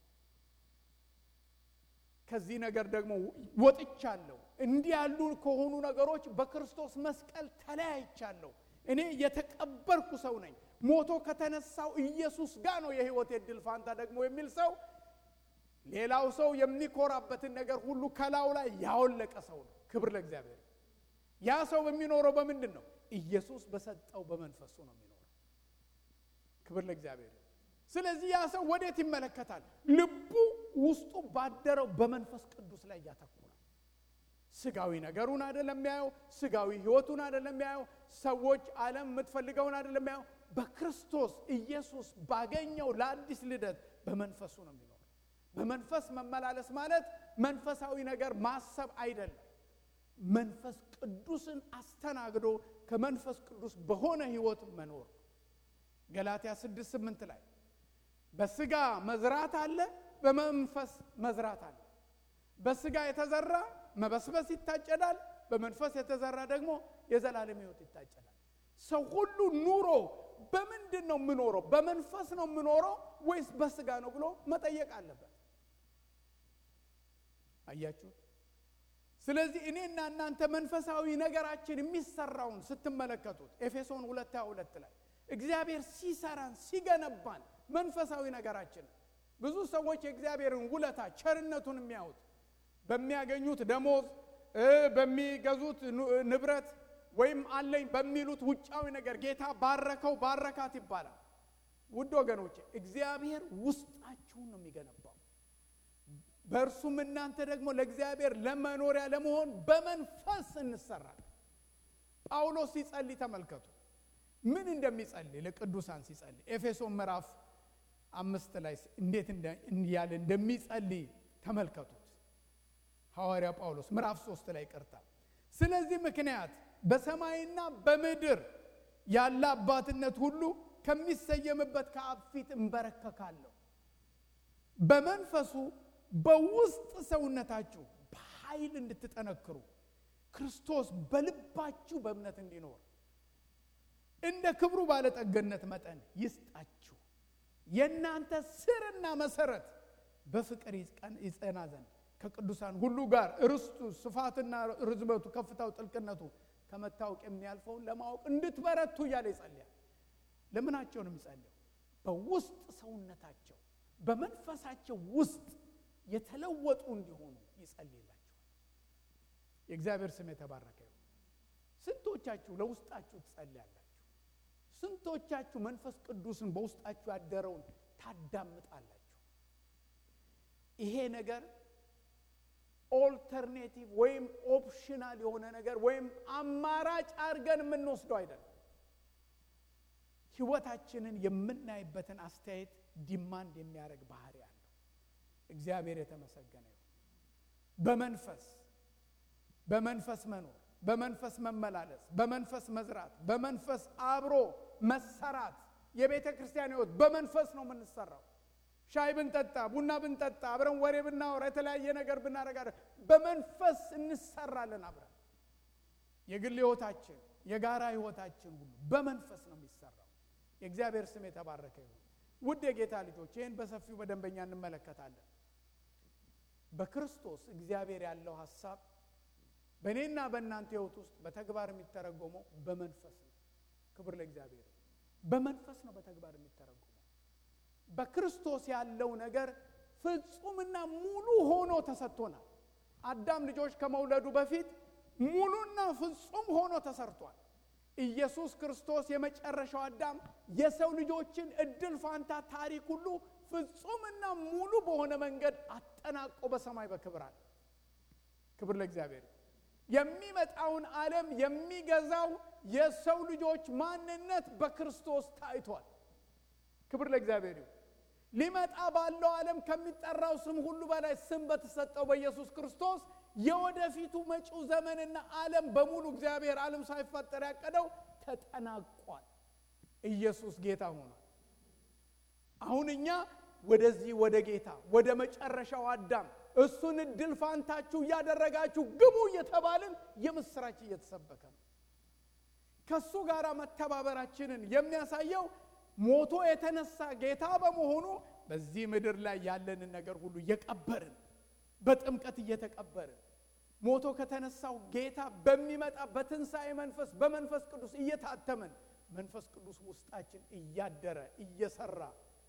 ከዚህ ነገር ደግሞ ወጥቻለሁ። እንዲህ ያሉ ከሆኑ ነገሮች በክርስቶስ መስቀል ተለያይቻለሁ። እኔ የተቀበርኩ ሰው ነኝ። ሞቶ ከተነሳው ኢየሱስ ጋር ነው የህይወት የድል ፋንታ ደግሞ የሚል ሰው ሌላው ሰው የሚኮራበትን ነገር ሁሉ ከላው ላይ ያወለቀ ሰው ነው። ክብር ለእግዚአብሔር። ያ ሰው በሚኖረው በምንድን ነው? ኢየሱስ በሰጠው በመንፈሱ ነው የሚኖረው። ክብር ለእግዚአብሔር። ስለዚህ ያ ሰው ወዴት ይመለከታል? ልቡ ውስጡ ባደረው በመንፈስ ቅዱስ ላይ ያተኩራል። ስጋዊ ነገሩን አይደለም የሚያየው፣ ስጋዊ ህይወቱን አይደለም የሚያየው፣ ሰዎች ዓለም የምትፈልገውን አይደለም የሚያየው። በክርስቶስ ኢየሱስ ባገኘው ለአዲስ ልደት በመንፈሱ ነው የሚኖረው። በመንፈስ መመላለስ ማለት መንፈሳዊ ነገር ማሰብ አይደለም። መንፈስ ቅዱስን አስተናግዶ ከመንፈስ ቅዱስ በሆነ ህይወት መኖር። ገላትያ ስድስት ስምንት ላይ በስጋ መዝራት አለ፣ በመንፈስ መዝራት አለ። በስጋ የተዘራ መበስበስ ይታጨዳል፣ በመንፈስ የተዘራ ደግሞ የዘላለም ህይወት ይታጨዳል። ሰው ሁሉ ኑሮ በምንድን ነው የምኖረው? በመንፈስ ነው የምኖረው ወይስ በስጋ ነው ብሎ መጠየቅ አለበት። አያችሁ? ስለዚህ እኔና እናንተ መንፈሳዊ ነገራችን የሚሰራውን ስትመለከቱት ኤፌሶን ሁለት ሃያ ሁለት ላይ እግዚአብሔር ሲሰራን ሲገነባን መንፈሳዊ ነገራችን ብዙ ሰዎች የእግዚአብሔርን ውለታ ቸርነቱን የሚያዩት በሚያገኙት ደሞዝ፣ በሚገዙት ንብረት ወይም አለኝ በሚሉት ውጫዊ ነገር ጌታ ባረከው ባረካት ይባላል። ውድ ወገኖቼ እግዚአብሔር ውስጣችሁን ነው የሚገነባው። በእርሱም እናንተ ደግሞ ለእግዚአብሔር ለመኖሪያ ለመሆን በመንፈስ እንሰራለን። ጳውሎስ ሲጸልይ ተመልከቱ ምን እንደሚጸልይ ለቅዱሳን ሲጸልይ ኤፌሶን ምዕራፍ አምስት ላይ እንዴት እንዲያለ እንደሚጸልይ ተመልከቱት። ሐዋርያ ጳውሎስ ምዕራፍ ሶስት ላይ ቀርታ ስለዚህ ምክንያት በሰማይና በምድር ያለ አባትነት ሁሉ ከሚሰየምበት ከአብ ፊት እንበረከካለሁ። በመንፈሱ በውስጥ ሰውነታችሁ በኃይል እንድትጠነክሩ ክርስቶስ በልባችሁ በእምነት እንዲኖር እንደ ክብሩ ባለጠግነት መጠን ይስጣችሁ። የእናንተ ስርና መሰረት በፍቅር ይጸና ዘንድ ከቅዱሳን ሁሉ ጋር ርስቱ ስፋትና ርዝመቱ ከፍታው ጥልቅነቱ ከመታወቅ የሚያልፈውን ለማወቅ እንድትበረቱ እያለ ይጸልያል። ለምናቸው ነው የሚጸልየው? በውስጥ ሰውነታቸው በመንፈሳቸው ውስጥ የተለወጡ እንዲሆኑ ይጸልይላቸዋል። የእግዚአብሔር ስም የተባረከ ይሁን። ስንቶቻችሁ ለውስጣችሁ ትጸልያላችሁ? ስንቶቻችሁ መንፈስ ቅዱስን በውስጣችሁ ያደረውን ታዳምጣላችሁ? ይሄ ነገር ኦልተርኔቲቭ ወይም ኦፕሽናል የሆነ ነገር ወይም አማራጭ አድርገን የምንወስደው አይደለም። ህይወታችንን የምናይበትን አስተያየት ዲማንድ የሚያደርግ ባህሪ አለው። እግዚአብሔር የተመሰገነ ይሁን። በመንፈስ በመንፈስ መኖር፣ በመንፈስ መመላለስ፣ በመንፈስ መዝራት፣ በመንፈስ አብሮ መሰራት። የቤተ ክርስቲያን ህይወት በመንፈስ ነው የምንሰራው። ሻይ ብንጠጣ፣ ቡና ብንጠጣ፣ አብረን ወሬ ብናወራ፣ የተለያየ ነገር ብናረጋር በመንፈስ እንሰራለን አብረን። የግል ህይወታችን፣ የጋራ ህይወታችን ሁሉ በመንፈስ ነው የሚሰራው። የእግዚአብሔር ስም የተባረከ ይሁን። ውድ የጌታ ልጆች ይህን በሰፊው በደንበኛ እንመለከታለን። በክርስቶስ እግዚአብሔር ያለው ሐሳብ በእኔና በእናንተ ህይወት ውስጥ በተግባር የሚተረጎመው በመንፈስ ነው። ክብር ለእግዚአብሔር። በመንፈስ ነው በተግባር የሚተረጎመው። በክርስቶስ ያለው ነገር ፍጹምና ሙሉ ሆኖ ተሰጥቶናል። አዳም ልጆች ከመውለዱ በፊት ሙሉና ፍጹም ሆኖ ተሰርቷል። ኢየሱስ ክርስቶስ የመጨረሻው አዳም የሰው ልጆችን እድል ፋንታ ታሪክ ሁሉ ፍጹምና ሙሉ በሆነ መንገድ አጠናቆ በሰማይ በክብር አለ። ክብር ለእግዚአብሔር። የሚመጣውን ዓለም የሚገዛው የሰው ልጆች ማንነት በክርስቶስ ታይቷል። ክብር ለእግዚአብሔር። ሊመጣ ባለው ዓለም ከሚጠራው ስም ሁሉ በላይ ስም በተሰጠው በኢየሱስ ክርስቶስ የወደፊቱ መጪው ዘመንና ዓለም በሙሉ እግዚአብሔር ዓለም ሳይፈጠር ያቀደው ተጠናቋል። ኢየሱስ ጌታ ሆኗል። አሁን እኛ ወደዚህ ወደ ጌታ ወደ መጨረሻው አዳም እሱን እድል ፋንታችሁ እያደረጋችሁ ግቡ እየተባልን የምስራች እየተሰበከ ነው። ከሱ ጋር መተባበራችንን የሚያሳየው ሞቶ የተነሳ ጌታ በመሆኑ በዚህ ምድር ላይ ያለንን ነገር ሁሉ እየቀበርን በጥምቀት እየተቀበርን ሞቶ ከተነሳው ጌታ በሚመጣ በትንሣኤ መንፈስ በመንፈስ ቅዱስ እየታተመን መንፈስ ቅዱስ ውስጣችን እያደረ እየሰራ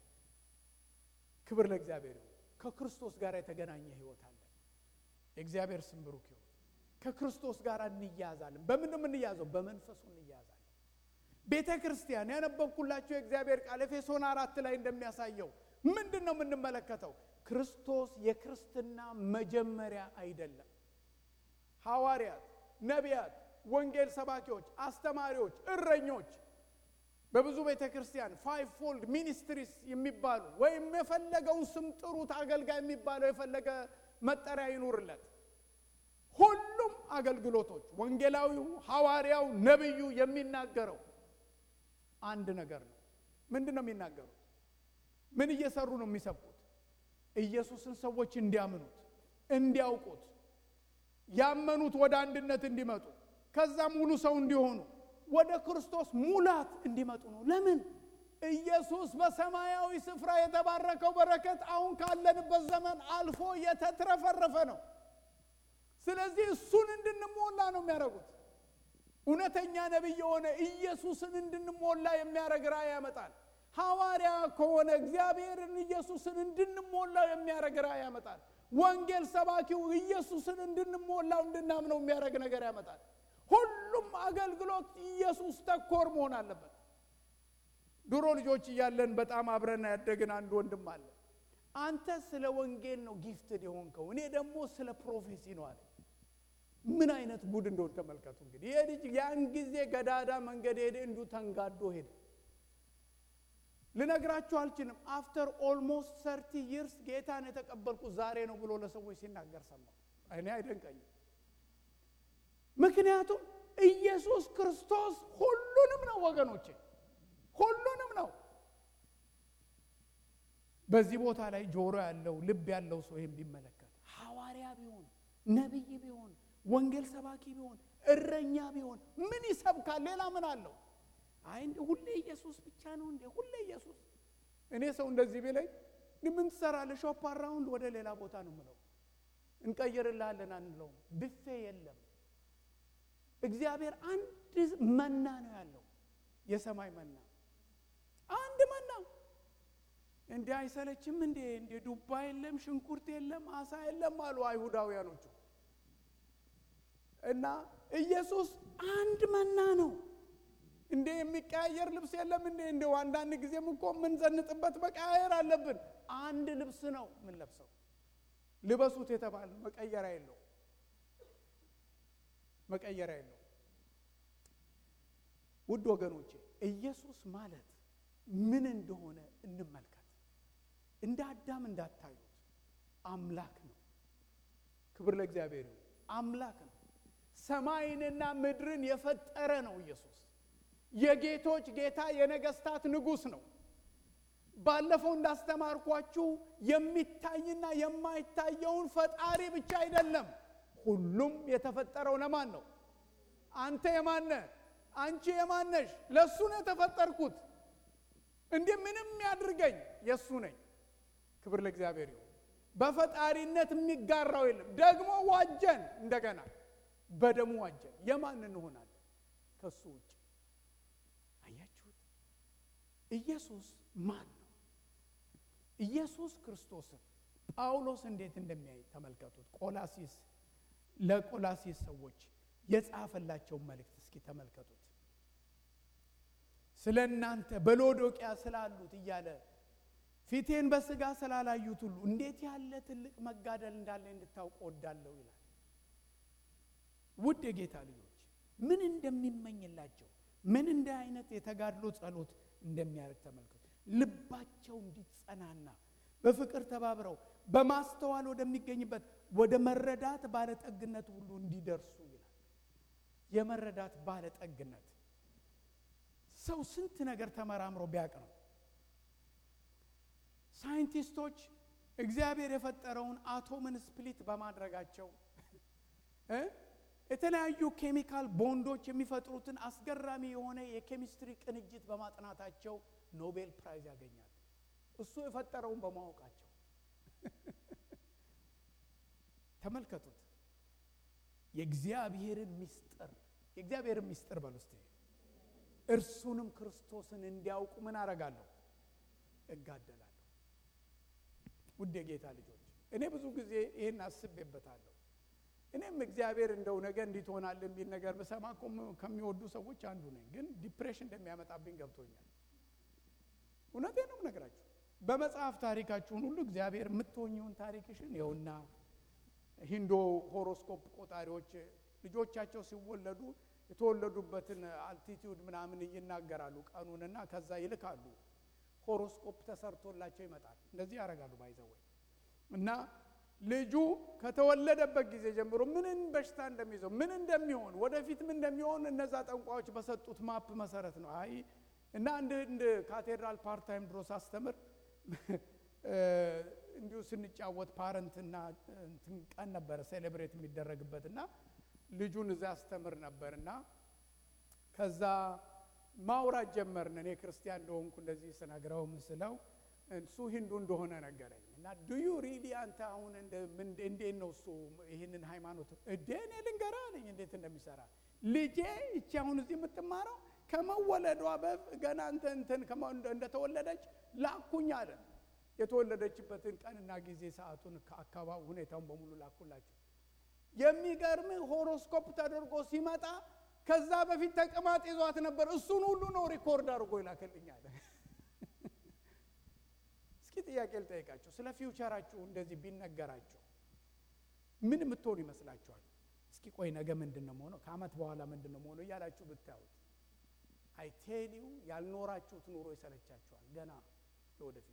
ክብር ለእግዚአብሔር። ከክርስቶስ ጋር የተገናኘ ህይወት አለ። የእግዚአብሔር ስም ብሩክ ይሁን። ከክርስቶስ ጋር እንያዛለን። በምን ነው እንያዘው? በመንፈሱ እንያዛለን። ቤተ ክርስቲያን ያነበብኩላችሁ የእግዚአብሔር ቃል ኤፌሶን አራት ላይ እንደሚያሳየው ምንድነው የምንመለከተው? ክርስቶስ የክርስትና መጀመሪያ አይደለም። ሐዋርያት፣ ነቢያት፣ ወንጌል ሰባኪዎች፣ አስተማሪዎች፣ እረኞች በብዙ ቤተ ክርስቲያን ፋይቭ ፎልድ ሚኒስትሪስ የሚባሉ ወይም የፈለገውን ስም ጥሩት አገልጋይ የሚባለው የፈለገ መጠሪያ ይኑርለት፣ ሁሉም አገልግሎቶች ወንጌላዊው፣ ሐዋርያው፣ ነብዩ የሚናገረው አንድ ነገር ነው። ምንድነው የሚናገሩት? ምን እየሰሩ ነው የሚሰብኩት? ኢየሱስን ሰዎች እንዲያምኑት፣ እንዲያውቁት፣ ያመኑት ወደ አንድነት እንዲመጡ፣ ከዛ ሙሉ ሰው እንዲሆኑ፣ ወደ ክርስቶስ ሙላት እንዲመጡ ነው። ለምን? ኢየሱስ በሰማያዊ ስፍራ የተባረከው በረከት አሁን ካለንበት ዘመን አልፎ የተትረፈረፈ ነው። ስለዚህ እሱን እንድንሞላ ነው የሚያደርጉት። እውነተኛ ነብይ የሆነ ኢየሱስን እንድንሞላ የሚያደርግ ራእይ ያመጣል። ሐዋርያ ከሆነ እግዚአብሔርን ኢየሱስን እንድንሞላው የሚያደርግ ራእይ ያመጣል። ወንጌል ሰባኪው ኢየሱስን እንድንሞላው እንድናምነው የሚያደርግ ነገር ያመጣል። ሁሉም አገልግሎት ኢየሱስ ተኮር መሆን አለበት። ድሮ ልጆች እያለን በጣም አብረን ያደግን አንድ ወንድም አለ። አንተ ስለ ወንጌል ነው ጊፍትድ የሆንከው፣ እኔ ደግሞ ስለ ፕሮፌሲ ነው አለ። ምን አይነት ጉድ እንደሆነ ተመልከቱ። እንግዲህ ይሄ ልጅ ያን ጊዜ ገዳዳ መንገድ ሄደ፣ እንዱ ተንጋዶ ሄደ። ልነግራችሁ አልችልም። አፍተር ኦልሞስት ሰርቲ ይርስ ጌታን የተቀበልኩት ዛሬ ነው ብሎ ለሰዎች ሲናገር ሰማሁ። እኔ አይደንቀኝም። ምክንያቱም ኢየሱስ ክርስቶስ ሁሉንም ነው ወገኖቼ፣ ሁሉንም ነው። በዚህ ቦታ ላይ ጆሮ ያለው ልብ ያለው ሰው ይሄን ቢመለከት ሐዋርያ ቢሆን፣ ነብይ ቢሆን፣ ወንጌል ሰባኪ ቢሆን፣ እረኛ ቢሆን ምን ይሰብካል? ሌላ ምን አለው? አይ እንደ ሁሌ ኢየሱስ ብቻ ነው እንደ ሁሌ ኢየሱስ። እኔ ሰው እንደዚህ ቢለኝ ምን ትሰራለህ? ሾፕ አራውንድ ወደ ሌላ ቦታ ነው የምለው። እንቀይርልሃለን አንለው። ብፌ የለም። እግዚአብሔር አንድ መና ነው ያለው፣ የሰማይ መና አንድ መና። እንዴ አይሰለችም እንዴ? እንዴ ዱባ የለም፣ ሽንኩርት የለም፣ አሳ የለም አሉ አይሁዳውያኖቹ። እና ኢየሱስ አንድ መና ነው። እንዴ የሚቀያየር ልብስ የለም እንዴ? እንደው አንዳንድ ጊዜም እኮ ምን ዘንጥበት መቀያየር አለብን። አንድ ልብስ ነው ምን ለብሰው ልበሱት የተባለ መቀየሪያ የለው፣ መቀየሪያ የለው። ውድ ወገኖቼ ኢየሱስ ማለት ምን እንደሆነ እንመልከት። እንደ አዳም እንዳታዩት አምላክ ነው። ክብር ለእግዚአብሔር ይሁን። አምላክ ነው። ሰማይንና ምድርን የፈጠረ ነው ኢየሱስ። የጌቶች ጌታ የነገስታት ንጉስ ነው። ባለፈው እንዳስተማርኳችሁ የሚታይና የማይታየውን ፈጣሪ ብቻ አይደለም። ሁሉም የተፈጠረው ለማን ነው? አንተ የማን ነህ? አንቺ የማን ነሽ? ለሱ ነው የተፈጠርኩት። እንዴ ምንም ያድርገኝ የሱ ነኝ። ክብር ለእግዚአብሔር ይሁን። በፈጣሪነት የሚጋራው የለም። ደግሞ ዋጀን፣ እንደገና በደሙ ዋጀን። የማን እንሆናለን ከሱ ውጭ? አያችሁት? ኢየሱስ ማን ነው? ኢየሱስ ክርስቶስን ጳውሎስ እንዴት እንደሚያይ ተመልከቱት። ቆላሲስ ለቆላሲስ ሰዎች የጻፈላቸው መልእክት እስኪ ተመልከቱት። ስለናንተ በሎዶቅያ ስላሉት እያለ ፊቴን በስጋ ስላላዩት ሁሉ እንዴት ያለ ትልቅ መጋደል እንዳለ እንድታውቁ ወዳለው ይላል። ውድ የጌታ ልጆች ምን እንደሚመኝላቸው ምን እንደ አይነት የተጋድሎ ጸሎት እንደሚያደርግ ተመልከቱ። ልባቸው እንዲጸናና በፍቅር ተባብረው በማስተዋል ወደሚገኝበት ወደ መረዳት ባለጠግነት ሁሉ እንዲደርሱ ይላል። የመረዳት ባለጠግነት ሰው ስንት ነገር ተመራምሮ ቢያቅ ነው። ሳይንቲስቶች እግዚአብሔር የፈጠረውን አቶምን ስፕሊት በማድረጋቸው እ የተለያዩ ኬሚካል ቦንዶች የሚፈጥሩትን አስገራሚ የሆነ የኬሚስትሪ ቅንጅት በማጥናታቸው ኖቤል ፕራይዝ ያገኛል። እሱ የፈጠረውን በማወቃቸው ተመልከቱት። የእግዚአብሔርን ምስጢር የእግዚአብሔርን ምስጢር በሉስቴ እርሱንም ክርስቶስን እንዲያውቁ ምን አረጋለሁ? እጋደላለሁ። ውድ የጌታ ልጆች እኔ ብዙ ጊዜ ይሄን አስቤበታለሁ። እኔም እግዚአብሔር እንደው ነገ እንዲት ሆናል የሚል ነገር በሰማ ከሚወዱ ሰዎች አንዱ ነኝ። ግን ዲፕሬሽን እንደሚያመጣብኝ ገብቶኛል። እውነቴን ነው የምነግራችሁ። በመጽሐፍ ታሪካችሁን ሁሉ እግዚአብሔር የምትሆኚውን ታሪክሽን ይኸውና ሂንዶ ሆሮስኮፕ ቆጣሪዎች ልጆቻቸው ሲወለዱ የተወለዱበትን አልቲቲዩድ ምናምን ይናገራሉ ቀኑንና ከዛ ይልካሉ። ሆሮስኮፕ ተሰርቶላቸው ይመጣል። እንደዚህ ያደርጋሉ ባይዘው እና ልጁ ከተወለደበት ጊዜ ጀምሮ ምን በሽታ እንደሚይዘው ምን እንደሚሆን ወደፊት ምን እንደሚሆን እነዛ ጠንቋዮች በሰጡት ማፕ መሰረት ነው። አይ እና እንደ እንደ ካቴድራል ፓርት ታይም ድሮስ አስተምር እንዲሁ ስንጫወት ፓረንትና እንትን ቀን ነበር ሴሌብሬት የሚደረግበትና ልጁን እዛ አስተምር ነበርና ከዛ ማውራት ጀመርን። እኔ ክርስቲያን እንደሆንኩ እንደዚህ ስነግረው ምስለው እሱ ሂንዱ እንደሆነ ነገረኝ። እና ዱ ዩ ሪሊ አንተ አሁን እንደ ምን እንዴት ነው እሱ ይሄንን ሃይማኖት እዴኔ ልንገርህ አለኝ እንዴት እንደሚሰራ። ልጄ እቺ አሁን እዚህ የምትማረው ከመወለዷ በፍ ገና እንተ እንትን እንደተወለደች ላኩኝ አለ። የተወለደችበትን ቀንና ጊዜ ሰዓቱን ከአካባቢ ሁኔታውን በሙሉ ላኩላችሁ። የሚገርም ሆሮስኮፕ ተደርጎ ሲመጣ ከዛ በፊት ተቀማጥ ይዟት ነበር። እሱን ሁሉ ነው ሪኮርድ አድርጎ ይላከልኛል። እስኪ ጥያቄ ልጠይቃችሁ። ስለ ፊውቸራችሁ እንደዚህ ቢነገራችሁ ምን የምትሆኑ ይመስላችኋል? እስኪ ቆይ ነገ ምንድነው የሆነው? ከአመት በኋላ ምንድነው የሆነው እያላችሁ ብታዩት አይ ቴል ዩ ያልኖራችሁት ኑሮ ይሰለቻችኋል ገና ለወደፊቱ።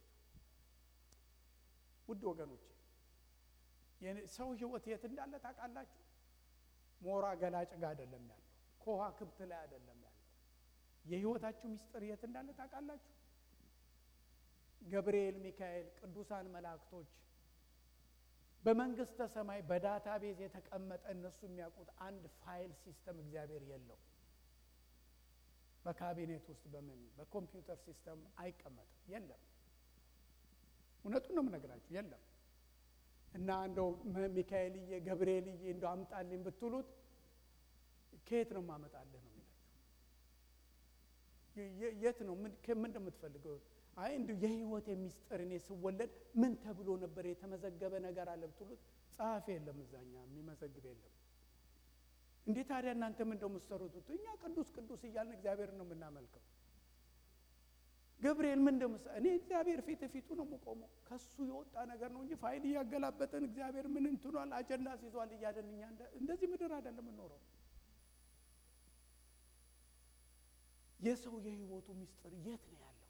ውድ ወገኖቼ የሰው ህይወት የት እንዳለ ታውቃላችሁ? ሞራ ገላጭ ጋር አይደለም ያለው፣ ኮሃ ክብት ላይ አይደለም ያለው። የህይወታችሁ ምስጢር የት እንዳለ ታውቃላችሁ? ገብርኤል፣ ሚካኤል፣ ቅዱሳን መላእክቶች በመንግስተ ሰማይ በዳታቤዝ የተቀመጠ እነሱ የሚያውቁት አንድ ፋይል ሲስተም እግዚአብሔር የለው። በካቢኔት ውስጥ በምን በኮምፒውተር ሲስተም አይቀመጥም፣ የለም። እውነቱን ነው የምነግራችሁ፣ የለም። እና እንደው ሚካኤልዬ ገብርኤልዬ እንደው አምጣልኝ ብትሉት ከየት ነው ማመጣልህ ነው የሚላችሁ። የት ነው ምን ከምን እንደምትፈልገው? አይ እንዲሁ የህይወት የሚስጥር እኔ ስወለድ ምን ተብሎ ነበር የተመዘገበ ነገር አለ ብትሉት ጸሐፊ የለም፣ እዛኛ የሚመዘግብ የለም። እንዴ ታዲያ እናንተ ምን እንደምትሰሩት? እኛ ቅዱስ ቅዱስ እያልን እግዚአብሔርን ነው የምናመልከው። ገብርኤል ምን እንደምሰ እኔ እግዚአብሔር ፊት ፊቱ ነው የምቆመው። ከሱ የወጣ ነገር ነው እንጂ ፋይል እያገላበጠን እግዚአብሔር ምን እንትኗል አጀንዳ ሲዟል እያለን እኛ እንደዚህ ምድር አይደለም የምንኖረው። የሰው የህይወቱ ሚስጥር የት ነው ያለው?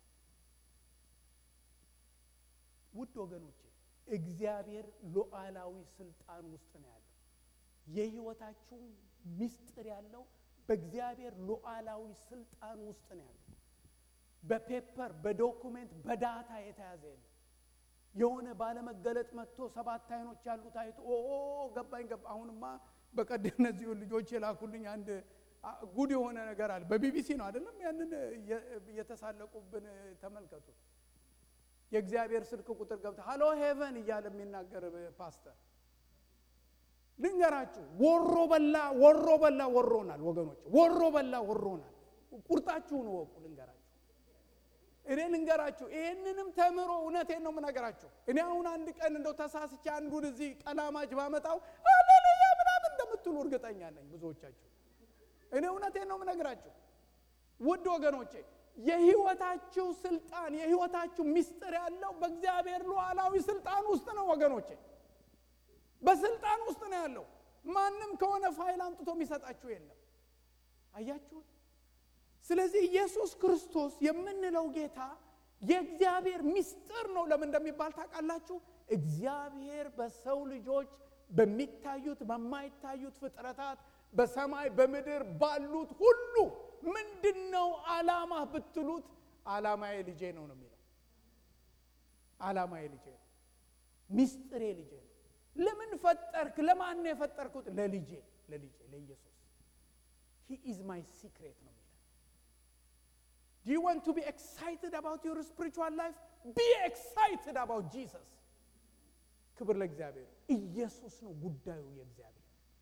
ውድ ወገኖቼ እግዚአብሔር ሉዓላዊ ስልጣን ውስጥ ነው ያለው። የህይወታችሁ ሚስጥር ያለው በእግዚአብሔር ሉዓላዊ ስልጣን ውስጥ ነው ያለው። በፔፐር በዶኩሜንት በዳታ የተያዘ የለም። የሆነ ባለመገለጥ መጥቶ ሰባት አይኖች ያሉት አይቶ ኦ ገባኝ ገባ። አሁንማ በቀደም እነዚህ ልጆች የላኩልኝ አንድ ጉድ የሆነ ነገር አለ። በቢቢሲ ነው አይደለም? ያንን የተሳለቁብን ተመልከቱት። የእግዚአብሔር ስልክ ቁጥር ገብታ ሃሎ ሄቨን እያለ የሚናገር ፓስተር ልንገራችሁ፣ ወሮ በላ ወሮ በላ ወሮናል ወገኖች፣ ወሮ በላ ወሮናል። ቁርጣችሁን ወቁ። ልንገራችሁ እኔ ልንገራችሁ ይሄንንም ተምሮ እውነቴን ነው የምነግራችሁ። እኔ አሁን አንድ ቀን እንደው ተሳስቼ አንዱን እዚህ ቀላማጅ ባመጣው ሃሌሉያ ምናምን እንደምትሉ እርግጠኛ ነኝ ብዙዎቻችሁ። እኔ እውነቴን ነው የምነግራችሁ ውድ ወገኖቼ። የህይወታችሁ ስልጣን የህይወታችሁ ሚስጥር ያለው በእግዚአብሔር ሉዓላዊ ስልጣን ውስጥ ነው ወገኖቼ። በስልጣን ውስጥ ነው ያለው። ማንም ከሆነ ፋይል አምጥቶ የሚሰጣችሁ የለም። አያችሁት? ስለዚህ ኢየሱስ ክርስቶስ የምንለው ጌታ የእግዚአብሔር ሚስጥር ነው። ለምን እንደሚባል ታውቃላችሁ? እግዚአብሔር በሰው ልጆች በሚታዩት በማይታዩት ፍጥረታት በሰማይ በምድር ባሉት ሁሉ ምንድነው ዓላማ ብትሉት ዓላማዬ ልጄ ነው ነው የሚለው። ዓላማዬ ልጄ ነው፣ ሚስጥሬ ልጄ ነው። ለምን ፈጠርክ? ለማን ነው የፈጠርኩት? ለልጄ ለልጄ ለኢየሱስ። he is my secret ነው የሚለው። do you want to be excited about your spiritual life? be excited about Jesus። ክብር ለእግዚአብሔር። ኢየሱስ ነው ጉዳዩ የእግዚአብሔር።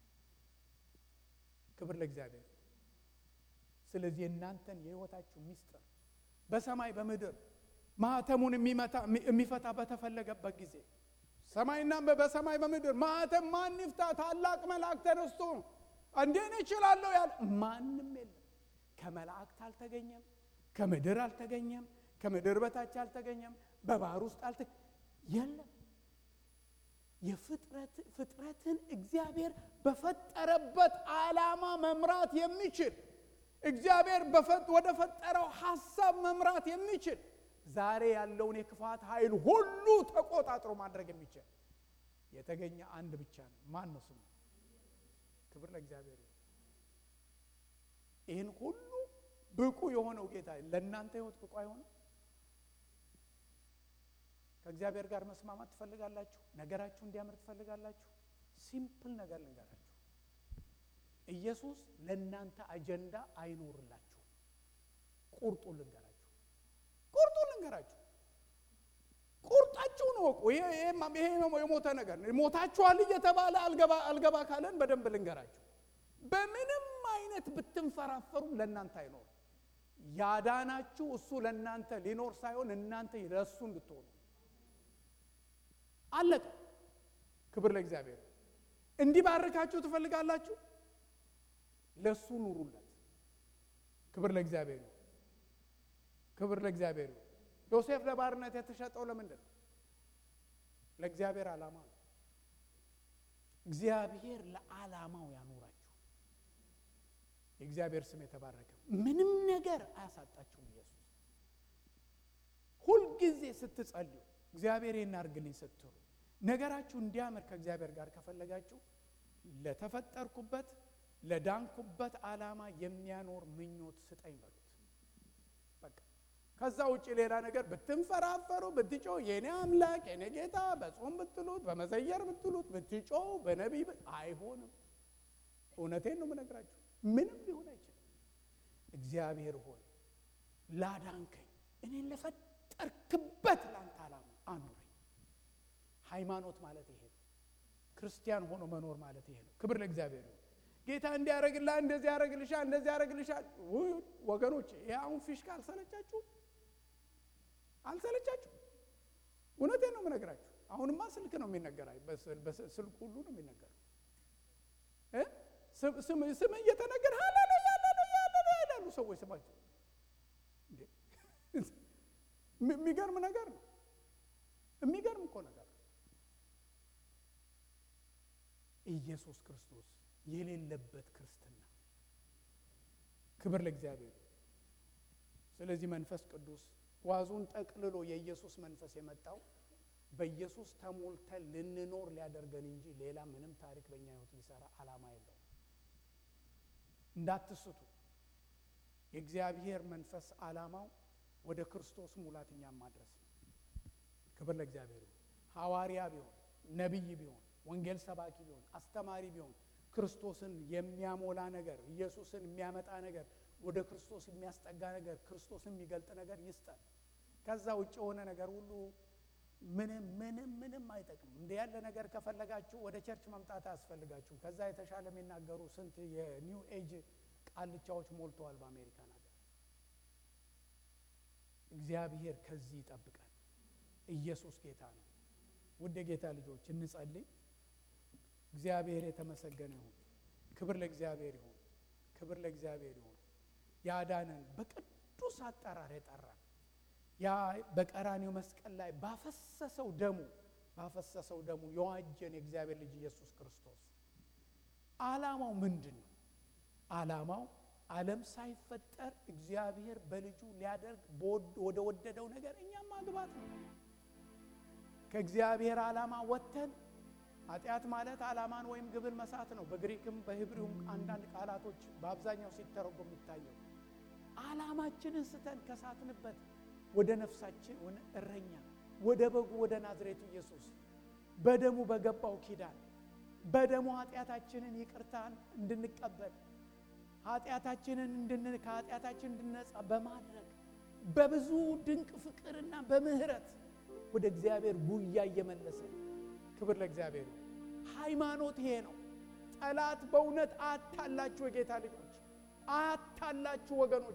ክብር ለእግዚአብሔር። ስለዚህ እናንተን የህይወታችሁ ሚስጥር በሰማይ በምድር ማህተሙን የሚመታ የሚፈታ በተፈለገበት ጊዜ ሰማይና በሰማይ በምድር ማህተም ማን ይፍታ? ታላቅ መልአክ ተነስቶ እንዴት እችላለሁ ያለ ማንም የለም። ከመላእክት አልተገኘም፣ ከምድር አልተገኘም፣ ከምድር በታች አልተገኘም፣ በባህር ውስጥ አልተ የለም። የፍጥረት ፍጥረትን እግዚአብሔር በፈጠረበት ዓላማ መምራት የሚችል እግዚአብሔር በፈጥ ወደ ፈጠረው ሐሳብ መምራት የሚችል ዛሬ ያለውን የክፋት ኃይል ሁሉ ተቆጣጥሮ ማድረግ የሚችል የተገኘ አንድ ብቻ ነው። ማን ነው ስሙ? ክብር ለእግዚአብሔር። ይህን ሁሉ ብቁ የሆነው ጌታ ለእናንተ ህይወት ብቁ አይሆንም? ከእግዚአብሔር ጋር መስማማት ትፈልጋላችሁ? ነገራችሁ እንዲያምር ትፈልጋላችሁ? ሲምፕል ነገር ልንገራችሁ። ኢየሱስ ለእናንተ አጀንዳ አይኖርላችሁ። ቁርጡ ልንገራችሁ ቁርጡ ልንገራችሁ ቁርጣችሁን ወቁ። ይሄ ይሄ የሞተ ነገር ነው። ሞታችኋል እየተባለ አልገባ አልገባ ካለን በደንብ ልንገራችሁ። በምንም አይነት ብትንፈራፈሩም ለእናንተ አይኖር። ያዳናችሁ እሱ ለእናንተ ሊኖር ሳይሆን እናንተ ለእሱ እንድትሆኑ አለቀ። ክብር ለእግዚአብሔር። እንዲባርካችሁ ትፈልጋላችሁ? ለሱ ኑሩለት። ክብር ለእግዚአብሔር። ክብር ለእግዚአብሔር። ዮሴፍ ለባርነት የተሸጠው ለምንድን ነው? ለእግዚአብሔር ዓላማ ነው። እግዚአብሔር ለዓላማው ያኖራችሁ። የእግዚአብሔር ስም የተባረከ። ምንም ነገር አያሳጣችሁም። ኢየሱስ ሁል ጊዜ ስትጸልዩ እግዚአብሔር ይህን አድርግልኝ ስትሉ ነገራችሁ እንዲያምር ከእግዚአብሔር ጋር ከፈለጋችሁ ለተፈጠርኩበት ለዳንኩበት ዓላማ የሚያኖር ምኞት ስጠኝ በሉት። በቃ ከዛ ውጪ ሌላ ነገር ብትንፈራፈሩ ብትጮው የኔ አምላክ የኔ ጌታ በጾም ብትሉት በመዘየር ብትሉት ብትጮው በነቢይ አይሆንም። እውነቴን ነው የምነግራችሁ። ምንም ሊሆን አይችልም። እግዚአብሔር ሆይ ላዳንከኝ እኔን ለፈጠርክበት ላንተ ዓላማ አኑረኝ። ሃይማኖት ማለት ይሄ ነው። ክርስቲያን ሆኖ መኖር ማለት ይሄ ነው። ክብር ለእግዚአብሔር ነው። ጌታ እንዲያረግልህ እንደዚህ ያረግልሻል እንደዚህ ያረግልሻል። ወገኖች ይሄ አሁን ፊሽካ አልሰለቻችሁ አልሰለቻችሁ? እውነቴን ነው የምነግራችሁ። አሁንማ ስልክ ነው የሚነገራይ፣ በስልክ ሁሉ ነው የሚነገረው እ ስም ስም እየተነገረ ሃሌሉያ ሃሌሉያ ሃሌሉያ ይላሉ ሰዎች ስማቸው። እንዴ የሚገርም ነገር ነው። የሚገርም እኮ ነገር ነው። ኢየሱስ ክርስቶስ የሌለበት ክርስትና። ክብር ለእግዚአብሔር። ስለዚህ መንፈስ ቅዱስ ጓዙን ጠቅልሎ የኢየሱስ መንፈስ የመጣው በኢየሱስ ተሞልተን ልንኖር ሊያደርገን እንጂ ሌላ ምንም ታሪክ በእኛ ህይወት ሊሰራ ዓላማ የለውም። እንዳትስቱ። የእግዚአብሔር መንፈስ ዓላማው ወደ ክርስቶስ ሙላት እኛን ማድረስ ነው። ክብር ለእግዚአብሔር። ሐዋርያ ቢሆን፣ ነቢይ ቢሆን፣ ወንጌል ሰባኪ ቢሆን፣ አስተማሪ ቢሆን ክርስቶስን የሚያሞላ ነገር፣ ኢየሱስን የሚያመጣ ነገር፣ ወደ ክርስቶስ የሚያስጠጋ ነገር፣ ክርስቶስን የሚገልጥ ነገር ይስጠን። ከዛ ውጭ የሆነ ነገር ሁሉ ምንም ምንም ምንም አይጠቅም። እንደ ያለ ነገር ከፈለጋችሁ ወደ ቸርች መምጣት አያስፈልጋችሁም። ከዛ የተሻለ የሚናገሩ ስንት የኒው ኤጅ ቃልቻዎች ሞልተዋል በአሜሪካን ሀገር። እግዚአብሔር ከዚህ ይጠብቃል። ኢየሱስ ጌታ ነው። ውድ የጌታ ልጆች እንጸልይ። እግዚአብሔር የተመሰገነ ይሁን። ክብር ለእግዚአብሔር ይሁን። ክብር ለእግዚአብሔር ይሁን። ያዳነን በቅዱስ አጠራር የጠራን ያ በቀራንዮ መስቀል ላይ ባፈሰሰው ደሙ ባፈሰሰው ደሙ የዋጀን የእግዚአብሔር ልጅ ኢየሱስ ክርስቶስ ዓላማው ምንድን ነው? ዓላማው ዓለም ሳይፈጠር እግዚአብሔር በልጁ ሊያደርግ ወደ ወደደው ነገር እኛም ማግባት ነው። ከእግዚአብሔር ዓላማ ወጥተን ኃጢአት ማለት ዓላማን ወይም ግብን መሳት ነው። በግሪክም በሂብሩም አንዳንድ ቃላቶች በአብዛኛው ሲተረጎም የሚታየው ዓላማችንን ስተን ከሳትንበት ወደ ነፍሳችን ወደ እረኛ ወደ በጉ ወደ ናዝሬቱ ኢየሱስ በደሙ በገባው ኪዳን በደሙ ኃጢአታችንን ይቅርታን እንድንቀበል ኃጢአታችንን እንድን ከኃጢአታችን እንድንነጻ በማድረግ በብዙ ድንቅ ፍቅርና በምህረት ወደ እግዚአብሔር ጉያ እየመለሰ። ክብር ለእግዚአብሔር። ሃይማኖት ይሄ ነው። ጠላት በእውነት አታላችሁ የጌታ ልጆች አታላችሁ ወገኖች።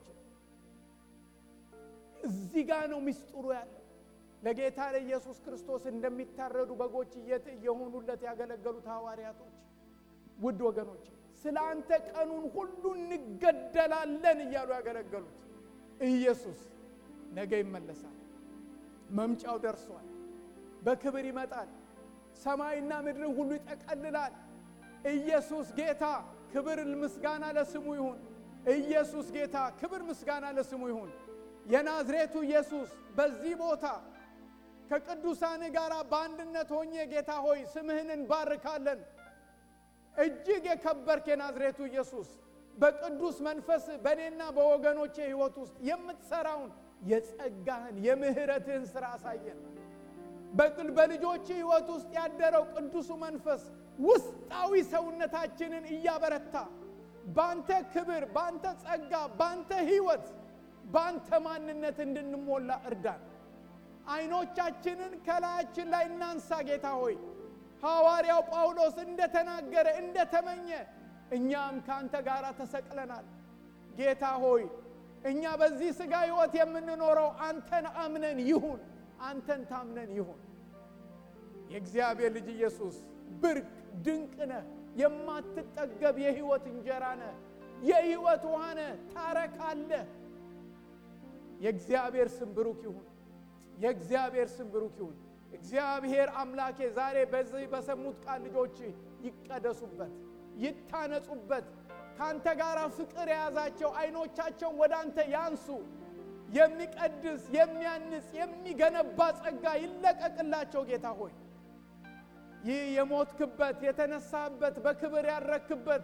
እዚህ ጋር ነው ምስጢሩ ያለው። ለጌታ ለኢየሱስ ክርስቶስ እንደሚታረዱ በጎች እየሆኑለት ያገለገሉት ሐዋርያቶች ውድ ወገኖች ስላንተ ቀኑን ሁሉ እንገደላለን እያሉ ያገለገሉት ኢየሱስ ነገ ይመለሳል። መምጫው ደርሷል። በክብር ይመጣል። ሰማይና ምድርን ሁሉ ይጠቀልላል። ኢየሱስ ጌታ። ክብር ምስጋና ለስሙ ይሁን። ኢየሱስ ጌታ። ክብር ምስጋና ለስሙ ይሁን። የናዝሬቱ ኢየሱስ በዚህ ቦታ ከቅዱሳን ጋር በአንድነት ሆኜ ጌታ ሆይ ስምህን እንባርካለን። እጅግ የከበርክ የናዝሬቱ ኢየሱስ በቅዱስ መንፈስ በእኔና በወገኖቼ ሕይወት ውስጥ የምትሰራውን የጸጋህን የምህረትህን ሥራ አሳየን። በቅል በልጆች ሕይወት ውስጥ ያደረው ቅዱሱ መንፈስ ውስጣዊ ሰውነታችንን እያበረታ ባንተ ክብር ባንተ ጸጋ ባንተ ሕይወት ባንተ ማንነት እንድንሞላ እርዳን። አይኖቻችንን ከላያችን ላይ እናንሳ ጌታ ሆይ። ሐዋርያው ጳውሎስ እንደተናገረ እንደተመኘ እኛም ካንተ ጋር ተሰቅለናል ጌታ ሆይ። እኛ በዚህ ሥጋ ሕይወት የምንኖረው አንተን አምነን ይሁን አንተን ታምነን ይሁን። የእግዚአብሔር ልጅ ኢየሱስ ብርቅ ድንቅ ነህ። የማትጠገብ የሕይወት እንጀራ ነህ። የሕይወት ውሃ ነህ። ታረካለህ። የእግዚአብሔር ስም ብሩክ ይሁን። የእግዚአብሔር ስም ብሩክ ይሁን። እግዚአብሔር አምላኬ ዛሬ በዚህ በሰሙት ቃል ልጆች ይቀደሱበት ይታነጹበት። ካንተ ጋር ፍቅር የያዛቸው አይኖቻቸው ወደ አንተ ያንሱ። የሚቀድስ የሚያንጽ የሚገነባ ጸጋ ይለቀቅላቸው ጌታ ሆይ። ይህ የሞትክበት የተነሳበት በክብር ያረክበት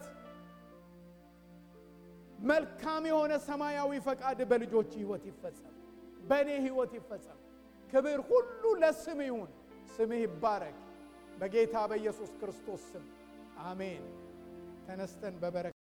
መልካም የሆነ ሰማያዊ ፈቃድ በልጆች ሕይወት ይፈጸም፣ በእኔ ሕይወት ይፈጸም። ክብር ሁሉ ለስም ይሁን። ስምህ ይባረክ በጌታ በኢየሱስ ክርስቶስ ስም አሜን። ተነስተን በበረከት